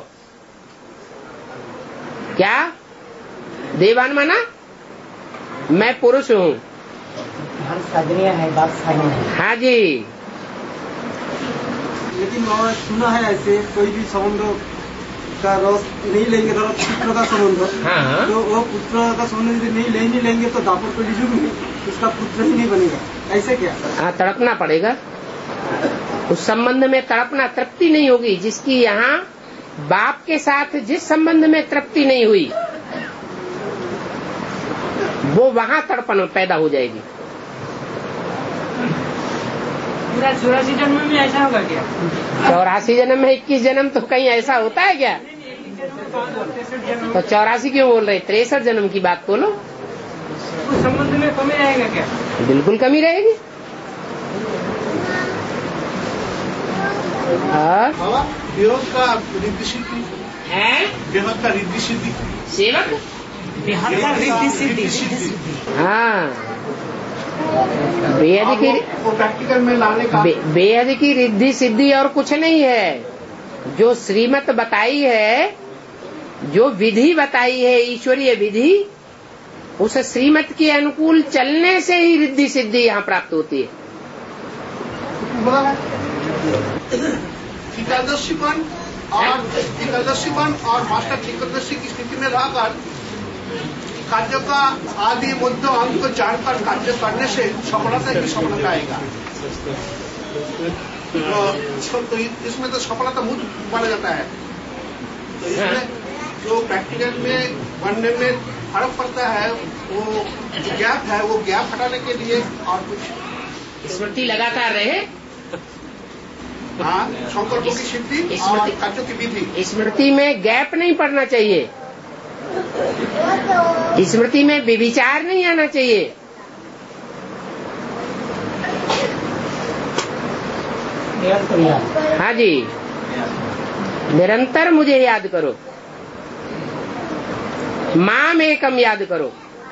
क्या देवान माना? मैं पुरुष हूँ। हाँ जी। लेकिन वहाँ सुना है ऐसे कोई भी संबंध का रस नहीं लेंगे, तो पुत्र का संबंध, हाँ। तो वो पुत्र का संबंध यदि नहीं लेंगे तो दापर को युग में उसका पुत्र ही नहीं बनेगा। ऐसे क्या? हाँ, तड़पना पड़ेगा उस संबंध में। तड़पना, तृप्ति नहीं होगी। जिसकी यहाँ बाप के साथ जिस संबंध में तृप्ति नहीं हुई, वो वहाँ तड़पन पैदा हो जाएगी। 84 जन्म में ऐसा होगा क्या? 84 जन्म में 21 जन्म तो कहीं ऐसा होता है क्या? तो 84 क्यों बोल रहे? 63 जन्म की बात बोलो। उस संबंध में कमी रहेगा क्या? बिल्कुल कमी रहेगी। बेहद का रिद्धि सिद्धि है, बेहद का रिद्धि सिद्धि सेवक बेहद का रिद्धि सिद्धि। हाँ, बेहद की प्रैक्टिकल में लाने का बेहद की रिद्धि सिद्धि और कुछ नहीं है। जो श्रीमत बताई है, जो विधि बताई है, ईश्वरीय विधि, उस श्रीमत के अनुकूल चलने से ही रिद्धि सिद्धि यहाँ प्राप्त होती है। एकादशीपन और मास्टर एकादशी की स्थिति में रहकर कार्य का आदि मध्य अंत को जानकर कार्य करने से सफलता ही सफलता आएगा। तो इसमें तो सफलता मुझ माना जाता है। तो इसमें जो प्रैक्टिकल में बनने में फर्क पड़ता है, वो गैप है, वो गैप हटाने के लिए और कुछ स्मृति लगातार रहे। हाँ, संकल्पों की सिद्धि और कार्यों की विधि। स्मृति में गैप नहीं पड़ना चाहिए। स्मृति में व्यभिचार नहीं आना चाहिए। हाँ जी, निरंतर मुझे याद करो, माम एकम याद करो।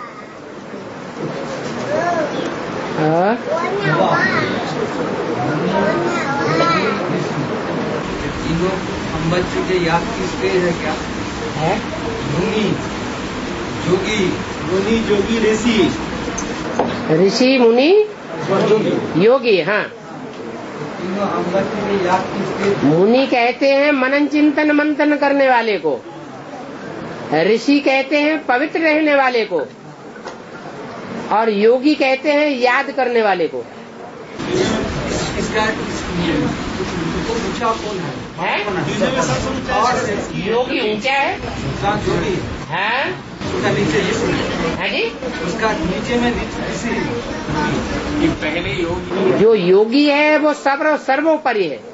तीनों अम्बच्चू के याद की स्टेज है क्या? है मुनि जोगी, मुनि जोगी ऋषि, ऋषि मुनि योगी। हाँ, तीनों अम्बच्चू के याद की स्टेज। मुनि कहते हैं मनन चिंतन मंथन करने वाले को, ऋषि कहते हैं पवित्र रहने वाले को, और योगी कहते हैं याद करने वाले को। इसका ऊंचा कौन है? और योगी ऊंचा है, जोगी है उसका नीचे है जी। उसका नीचे में ऋषि, पहले योगी। जो योगी है वो सर्वोपरि है।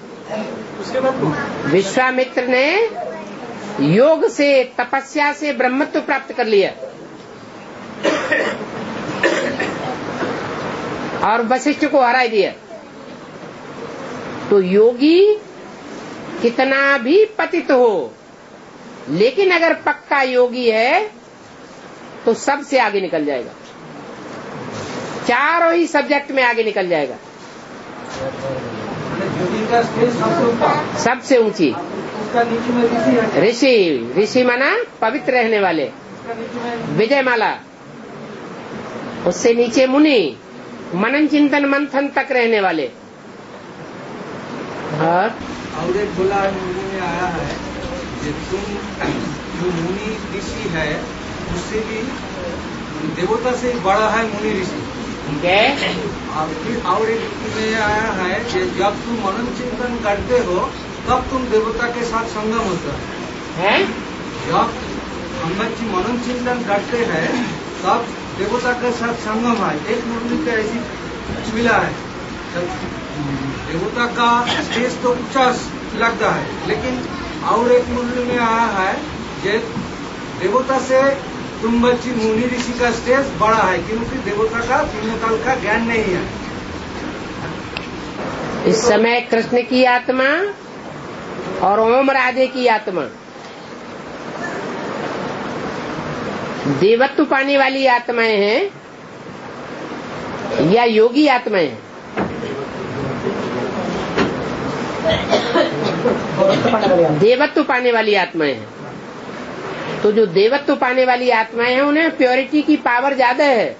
विश्वामित्र ने योग से, तपस्या से ब्रह्मत्व प्राप्त कर लिया, और वशिष्ठ को हरा दिया। तो योगी कितना भी पतित हो, लेकिन अगर पक्का योगी है तो सबसे आगे निकल जाएगा, चारों ही सब्जेक्ट में आगे निकल जाएगा। जोगी का स्टेज सबसे ऊंची ऋषि। ऋषि माना पवित्र रहने वाले, विजय माला। उससे नीचे मुनि, मनन चिंतन मंथन तक रहने वाले। और एक बोला मुनि में आया है कि तुम जो मुनि ऋषि है उससे भी देवता से बड़ा है मुनि ऋषि। ठीक है। और एक में आया है कि जब तुम मनन चिंतन करते हो तब तुम देवता के साथ संगम होता है। जब हम जी मनन चिंतन करते हैं तब देवता के साथ संगम है। एक मुनि का ऐसी मिला है, देवता का स्टेज तो ऊंचा लगता है, लेकिन और एक मुनि में आया है कि देवता से तुम बच्ची मुनि ऋषि का स्टेज बड़ा है, क्योंकि देवता का तीनों काल का ज्ञान नहीं है। इस समय कृष्ण की आत्मा और ओम राधे की आत्मा देवत्व पाने वाली आत्माएं हैं या योगी आत्माएं हैं? देवत्व पाने वाली आत्माएं हैं। तो जो देवत्व पाने वाली आत्माएं हैं उन्हें प्योरिटी की पावर ज्यादा है,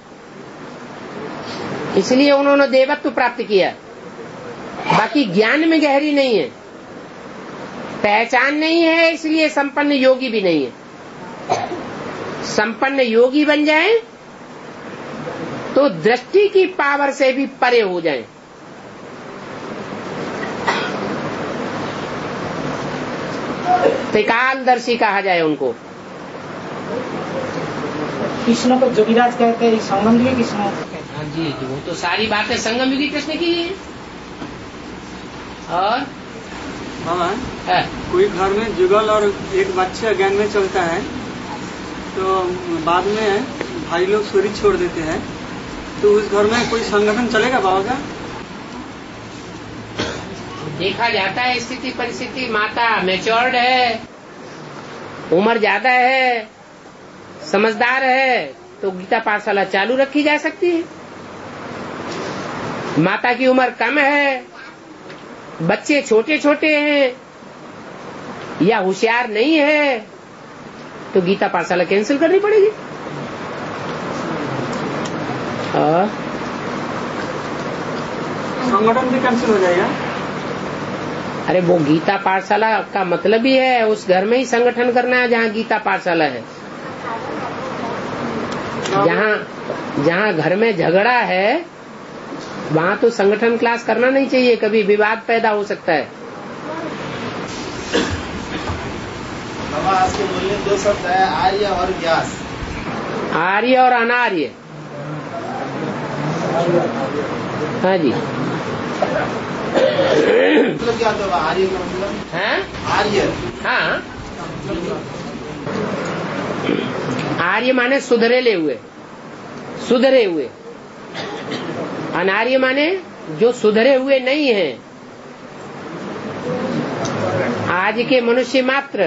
इसलिए उन्होंने देवत्व प्राप्त किया। बाकी ज्ञान में गहरी नहीं है, पहचान नहीं है, इसलिए संपन्न योगी भी नहीं है। संपन्न योगी बन जाएं तो दृष्टि की पावर से भी परे हो जाएं। त्रिकालदर्शी कहा जाए उनको। कृष्ण को जोगीराज कहते हैं, संगम युगी कृष्ण। हाँ जी, वो तो सारी बातें संगम युगी कृष्ण की है। और कोई घर में जुगल और एक बच्चे अज्ञान में चलता है, तो बाद में भाई लोग सूर्य छोड़ देते हैं, तो उस घर में कोई संगठन चलेगा बाबा का? देखा जाता है स्थिति परिस्थिति। माता मैच्योर्ड है, उम्र ज्यादा है, समझदार है, तो गीता पाठशाला चालू रखी जा सकती है। माता की उम्र कम है, बच्चे छोटे छोटे हैं या होशियार नहीं है, तो गीता पाठशाला कैंसिल करनी पड़ेगी। संगठन भी कैंसिल हो जाएगा। अरे वो गीता पाठशाला का मतलब ही है उस घर में ही संगठन करना है जहाँ गीता पाठशाला है। जहाँ घर में झगड़ा है वहाँ तो संगठन क्लास करना नहीं चाहिए, कभी विवाद पैदा हो सकता है। आज के मूल्य दो शब्द है, आर्य और व्यास। आर्य और अनार्य। हाँ जी, मतलब क्या होगा आर्य का मतलब? है आर्य। हाँ, आर्य माने सुधरेले हुए, सुधरे हुए। अनार्य माने जो सुधरे हुए नहीं हैं। आज के मनुष्य मात्र,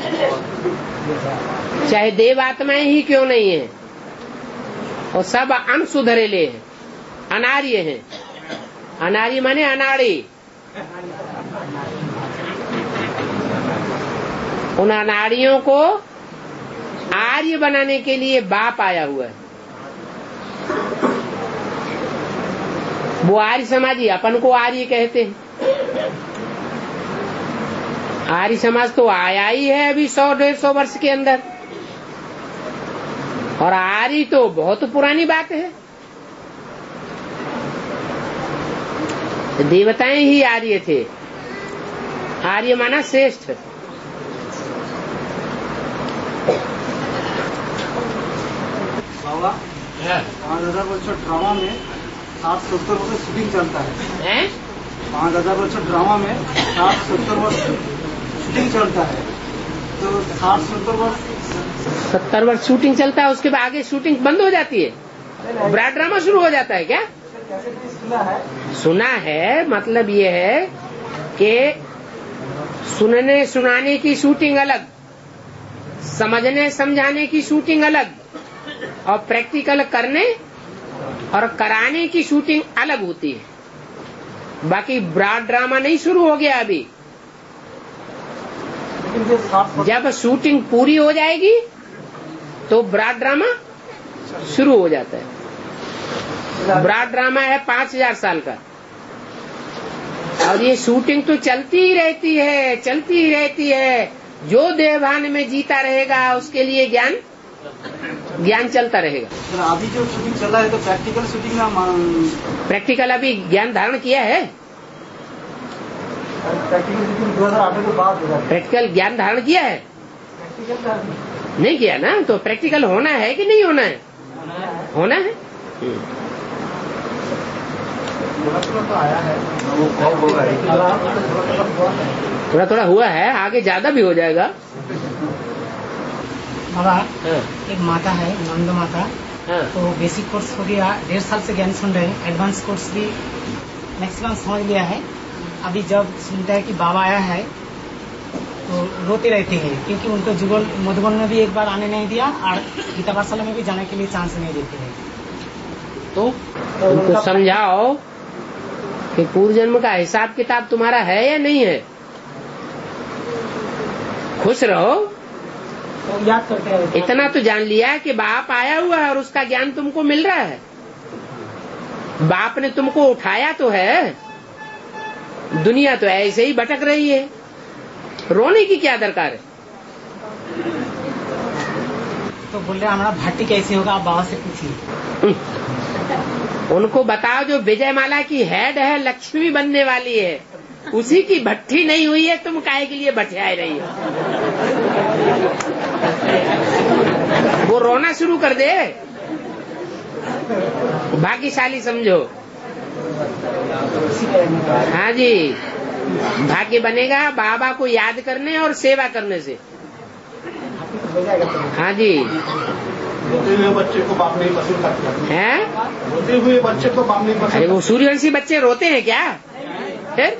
चाहे देव आत्माएं ही क्यों नहीं है, और सब अनसुधरेले हैं, अनार्य हैं। अनार्य माने अनाड़ी। उन अनाड़ियों को आर्य बनाने के लिए बाप आया हुआ है। वो आर्य समाजी, अपन को आर्य कहते हैं। आर्य समाज तो आया ही है अभी 100-150 वर्ष के अंदर, और आर्य तो बहुत पुरानी बात है। देवताएं ही आर्य थे। आर्य माना श्रेष्ठ। बाबा 5000 वर्ष ड्रामा में 60-70 वर्ष शूटिंग चलता है। 5000 वर्ष ड्रामा में 60-70 वर्ष शूटिंग चलता है, तो 60-70 वर्ष 70 वर्ष शूटिंग चलता है, उसके बाद आगे शूटिंग बंद हो जाती है, ब्रॉड ड्रामा शुरू हो जाता है। क्या सुना है? मतलब ये है कि सुनने सुनाने की शूटिंग अलग, समझने समझाने की शूटिंग अलग, और प्रैक्टिकल करने और कराने की शूटिंग अलग होती है। बाकी ब्रॉड ड्रामा नहीं शुरू हो गया अभी। जब शूटिंग पूरी हो जाएगी तो ब्रॉड ड्रामा शुरू हो जाता है। ब्रॉड ड्रामा है 5000 साल का, और ये शूटिंग तो चलती ही रहती है, चलती ही रहती है। जो देवभान में जीता रहेगा उसके लिए ज्ञान चलता रहेगा। अभी जो शूटिंग चल रहा है तो प्रैक्टिकल शूटिंग ना, प्रैक्टिकल अभी ज्ञान धारण किया है। प्रैक्टिकल शूटिंग 2008 के बाद होगा। प्रैक्टिकल ज्ञान धारण किया है? नहीं किया ना, तो प्रैक्टिकल होना है कि नहीं होना है? होना है। तो आया है, थोड़ा थोड़ा हुआ है, आगे ज्यादा भी हो जाएगा। बाबा एक माता है नंद माता, तो बेसिक कोर्स हो गया, 1.5 साल से ज्ञान सुन रहे हैं, एडवांस कोर्स भी मैक्सिमम समझ लिया है। अभी जब सुनता है कि बाबा आया है रोते रहते हैं, क्योंकि उनको जुगल मधुबन में भी एक बार आने नहीं दिया और गीता पाठशाला में भी जाने के लिए चांस नहीं देते हैं। तो उनको समझाओ कि पूर्व जन्म का हिसाब किताब तुम्हारा है या नहीं है। खुश रहो, तो याद करते हैं। इतना तो जान लिया कि बाप आया हुआ है और उसका ज्ञान तुमको मिल रहा है। बाप ने तुमको उठाया तो है, दुनिया तो ऐसे ही भटक रही है, रोने की क्या दरकार है। तो बोल रहे हमारा भट्टी कैसे होगा, आप बाबा से पूछिए। उनको बताओ जो विजय माला की हेड है, लक्ष्मी बनने वाली है, उसी की भट्टी नहीं हुई है, तुम काहे के लिए भटियाए रही हो। वो रोना शुरू कर दे, भाग्यशाली समझो। हाँ जी, भाग्य बनेगा बाबा को याद करने और सेवा करने से। हाँ जी, रोते हुए बच्चे को बाप नहीं पसंद करता है। रोते हुए बच्चे को बाप नहीं पसंद। अरे वो सूर्यवंशी बच्चे रोते हैं क्या? फिर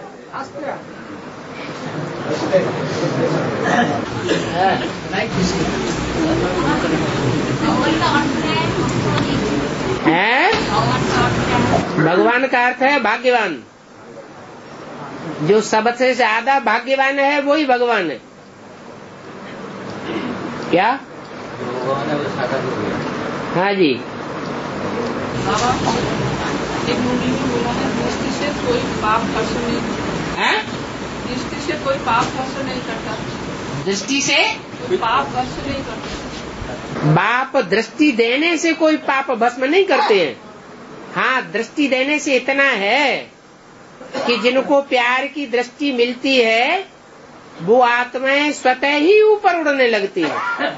है भगवान का अर्थ है भाग्यवान। जो सबसे ज्यादा भाग्यवान है वही भगवान है। क्या? हाँ जी, बाबा एक मुनि ने बोला है, दृष्टि से कोई पाप हर्ष नहीं, दृष्टि से कोई पाप हर्ष नहीं करता। दृष्टि से कोई पाप हर्ष नहीं करता। बाप दृष्टि देने से कोई पाप भस्म नहीं करते हैं। हाँ, दृष्टि देने से इतना है कि जिनको प्यार की दृष्टि मिलती है वो आत्माएं स्वतः ही ऊपर उड़ने लगती है।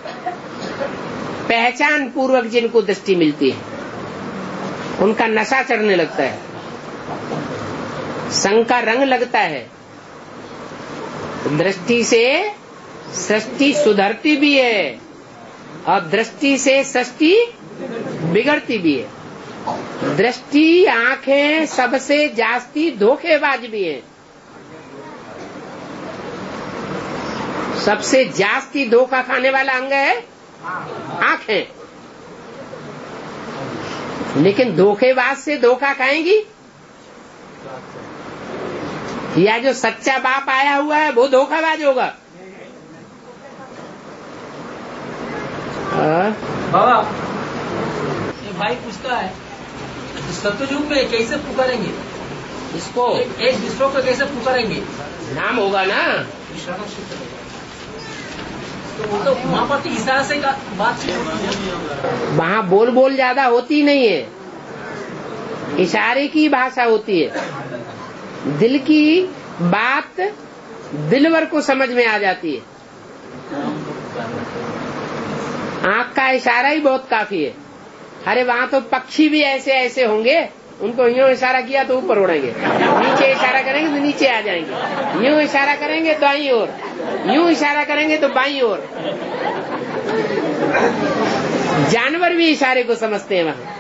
पहचान पूर्वक जिनको दृष्टि मिलती है उनका नशा चढ़ने लगता है, संग का रंग लगता है। दृष्टि से सृष्टि सुधरती भी है और दृष्टि से सृष्टि बिगड़ती भी है। दृष्टि आंखें सबसे जास्ती धोखेबाज भी है। सबसे जास्ती धोखा खाने वाला अंग है आंखें, लेकिन धोखेबाज से धोखा खाएंगी या जो सच्चा बाप आया हुआ है वो धोखाबाज होगा। बाबा ये भाई पूछता है, सत्ययुग में कैसे पुकारेंगे इसको? एक दूसरों को कैसे पुकारेंगे? नाम होगा ना, तो वहाँ पर तो इशारा से बात वहाँ बोल बोल ज्यादा होती नहीं है, इशारे की भाषा होती है। दिल की बात दिलवर को समझ में आ जाती है। आंख का इशारा ही बहुत काफी है। अरे वहाँ तो पक्षी भी ऐसे ऐसे होंगे, उनको यूं इशारा किया तो ऊपर उड़ेंगे, नीचे इशारा करेंगे तो नीचे आ जाएंगे, यूं इशारा करेंगे तो दाईं ओर, यूं इशारा करेंगे तो बाईं ओर। जानवर भी इशारे को समझते हैं वहाँ,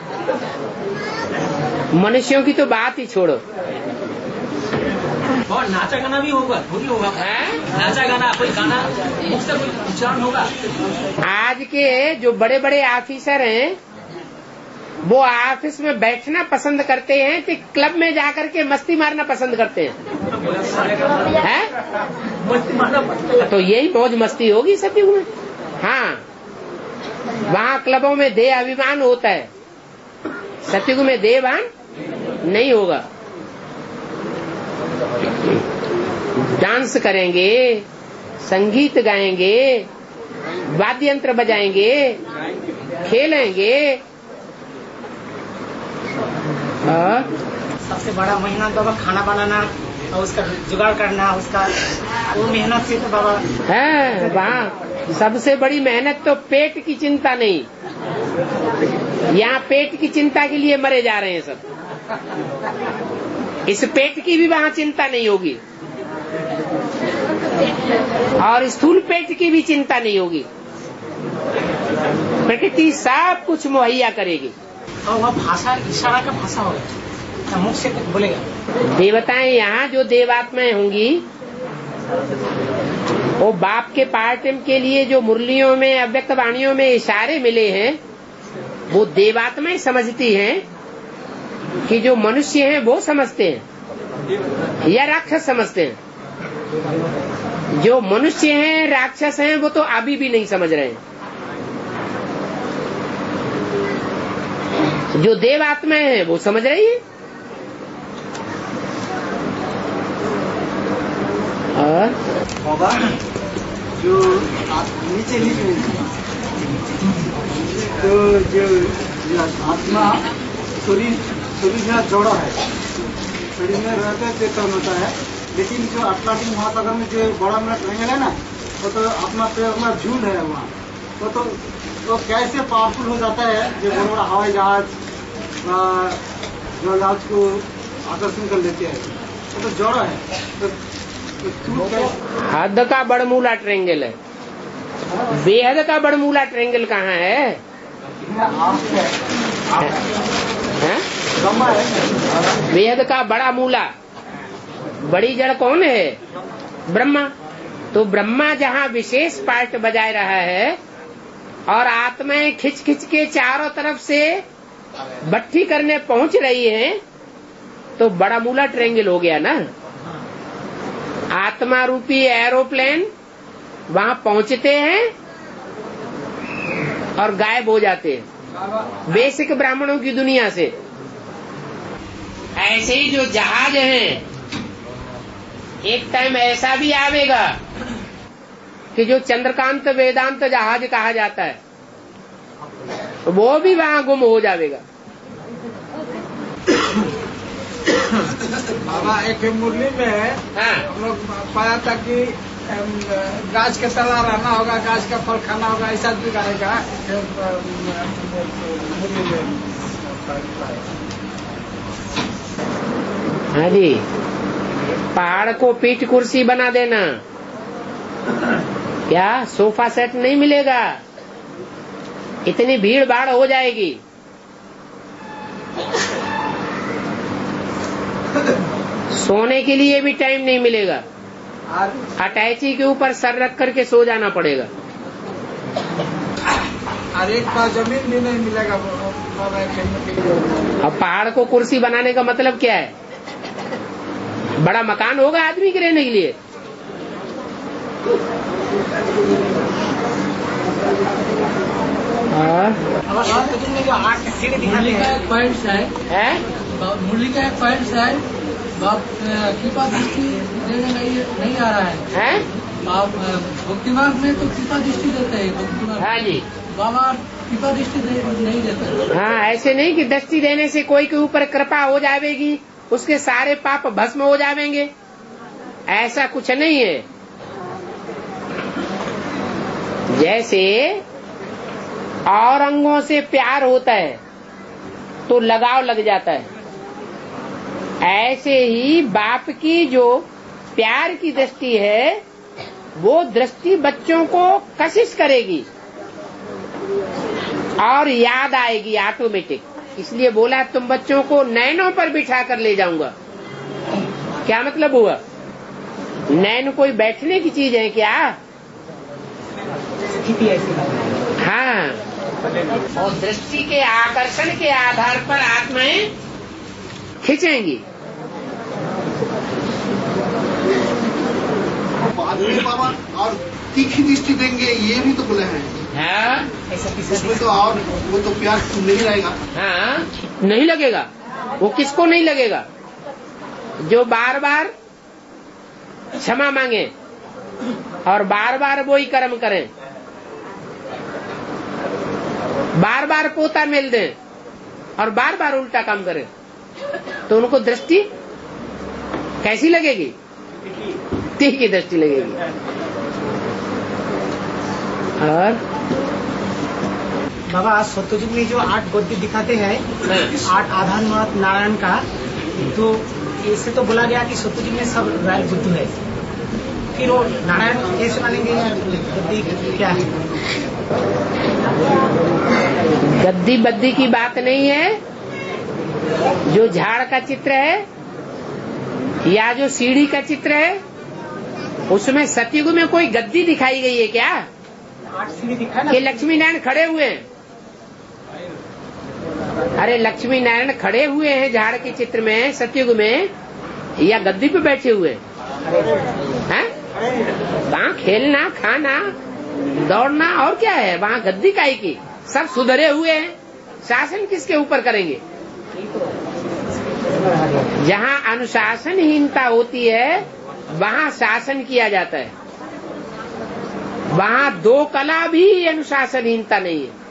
मनुष्यों की तो बात ही छोड़ो। और नाचा गाना भी होगा, थोड़ी होगा नाचा गाना, कोई गाना मुख से कोई उच्चारण होगा। आज के जो बड़े बड़े ऑफिसर हैं वो ऑफिस में बैठना पसंद करते हैं कि क्लब में जाकर के मस्ती मारना पसंद करते हैं? तो यही मौज मस्ती होगी सतयुग में। हाँ, वहाँ क्लबों में देह अभिमान होता है, सतयुग में देहभान नहीं होगा। डांस करेंगे, संगीत गाएंगे, वाद्य यंत्र बजाएंगे, खेलेंगे। सबसे बड़ा मेहनत बाबा खाना बनाना और उसका जुगाड़ करना, उसका वो मेहनत से तो बाबा है। वहाँ सबसे बड़ी मेहनत तो पेट की चिंता नहीं, यहाँ पेट की चिंता के लिए मरे जा रहे हैं सब। इस पेट की भी वहाँ चिंता नहीं होगी और स्थूल पेट की भी चिंता नहीं होगी। प्रकृति सब कुछ मुहैया करेगी। और वह भाषा इशारा का भाषा होगा, मुख से बोलेगा। देवताएं यहाँ जो देवात्माएं होंगी वो बाप के पार्टम के लिए जो मुरलियों में अव्यक्त वाणियों में इशारे मिले हैं वो देवात्माएं समझती हैं कि जो मनुष्य हैं वो समझते हैं या राक्षस समझते हैं। जो मनुष्य हैं राक्षस हैं वो तो अभी भी नहीं समझ रहे हैं। जो देवात्माएं हैं वो समझ रही है। और बाबा जो नीचे तो जो आत्मा शरीर में जोड़ा है, शरीर में रहते चेतन होता है, लेकिन जो अटलांटिक महासागर में जो बड़ा में ट्रेंगल है ना, वो तो अपना झूल है वहाँ, तो कैसे पावरफुल हो जाता है जो बड़ा बड़ा हवाई जहाज जहाज को आकर्षण कर लेते हैं, वो तो जोड़ा है। हद का बड़मूला ट्रेंगल है, बेहद का बड़मूला ट्रेंगल कहाँ है? बेहद का बड़ा मूला, बड़ी जड़ कौन है? ब्रह्मा। तो ब्रह्मा जहाँ विशेष पार्ट बजाय रहा है और आत्माएं खिंच खिंच के चारों तरफ से भट्टी करने पहुंच रही हैं, तो बड़ा मूला ट्रेंगल हो गया ना। आत्मा रूपी एरोप्लेन वहाँ पहुंचते हैं और गायब हो जाते हैं बेसिक ब्राह्मणों की दुनिया से। ऐसे ही जो जहाज हैं, एक टाइम ऐसा भी आवेगा कि जो चंद्रकांत वेदांत जहाज कहा जाता है वो भी वहाँ गुम हो जाएगा। बाबा एक मुरली में हम लोग पाया था कि गाछ के तला रहना होगा, गाछ का फल खाना होगा, ऐसा भी गाएगा मुरली में। हाँ जी, पहाड़ को पीठ कुर्सी बना देना, क्या सोफा सेट नहीं मिलेगा, इतनी भीड़ भाड़ हो जाएगी। सोने के लिए भी टाइम नहीं मिलेगा, अटैची के ऊपर सर रख करके सो जाना पड़ेगा। और एक बार जमीन भी नहीं मिलेगा। अब पहाड़ को कुर्सी बनाने का मतलब क्या है? बड़ा मकान होगा आदमी के रहने के लिए। मुरली का एक पॉइंट है, मुरली का एक पॉइंट है, कृपा दृष्टि देने नहीं आ रहा है। भक्ति मार्ग में तो कृपा दृष्टि देते हैं, भक्ति मार्ग। हाँ जी, बाबा कृपा दृष्टि नहीं देते। हाँ, ऐसे नहीं कि दृष्टि देने से कोई के ऊपर कृपा हो जाएगी, उसके सारे पाप भस्म हो जाएंगे, ऐसा कुछ नहीं है। जैसे और अंगों से प्यार होता है तो लगाव लग जाता है, ऐसे ही बाप की जो प्यार की दृष्टि है वो दृष्टि बच्चों को कशिश करेगी और याद आएगी ऑटोमेटिक। इसलिए बोला तुम बच्चों को नैनों पर बिठा कर ले जाऊंगा। क्या मतलब हुआ? नैन कोई बैठने की चीज है क्या? हाँ, और दृष्टि के आकर्षण के आधार पर आत्माएं खींचेंगी। बाबा और तीखी दृष्टि देंगे, ये भी तो बोले हैं। हाँ, इसमें तो और वो तो प्यार नहीं रहेगा। हाँ, नहीं लगेगा। वो किसको नहीं लगेगा? जो बार बार क्षमा मांगे और बार बार वो ही कर्म करें, बार बार पोता मेल दें और बार बार उल्टा काम करें, तो उनको दृष्टि कैसी लगेगी? तीखी दृष्टि लगेगी। और बाबा सत्ययुग में जो 8 गद्दी दिखाते हैं, 8 आधार मत नारायण का, तो इससे तो बोला गया कि सत्ययुग में सब रॉयल बुद्धू है, फिर वो नारायण कैसे मानेंगे? गद्दी क्या है? गद्दी बद्दी की बात नहीं है। जो झाड़ का चित्र है या जो सीढ़ी का चित्र है उसमें सतयुग में कोई गद्दी दिखाई गई है क्या? 8 सीढ़ी दिखा ना कि लक्ष्मी नारायण खड़े हुए हैं? अरे लक्ष्मी नारायण खड़े हुए हैं झाड़ के चित्र में सतयुग में, या गद्दी पे बैठे हुए हैं? वहाँ खेलना खाना दौड़ना और क्या है, वहाँ गद्दी काहे की? सब सुधरे हुए हैं, शासन किसके ऊपर करेंगे? जहाँ अनुशासनहीनता होती है वहाँ शासन किया जाता है, वहाँ 2 कला भी अनुशासनहीनता नहीं है,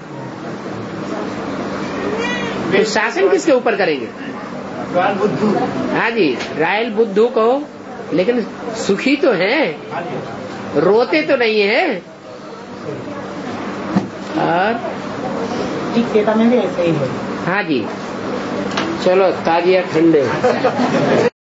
तो शासन किसके ऊपर करेंगे? हाँ जी, रायल बुद्धू को, लेकिन सुखी तो हैं, रोते तो नहीं है। और ठीक चेता में भी ऐसे ही है। हाँ जी, चलो ताजिया ठंडे।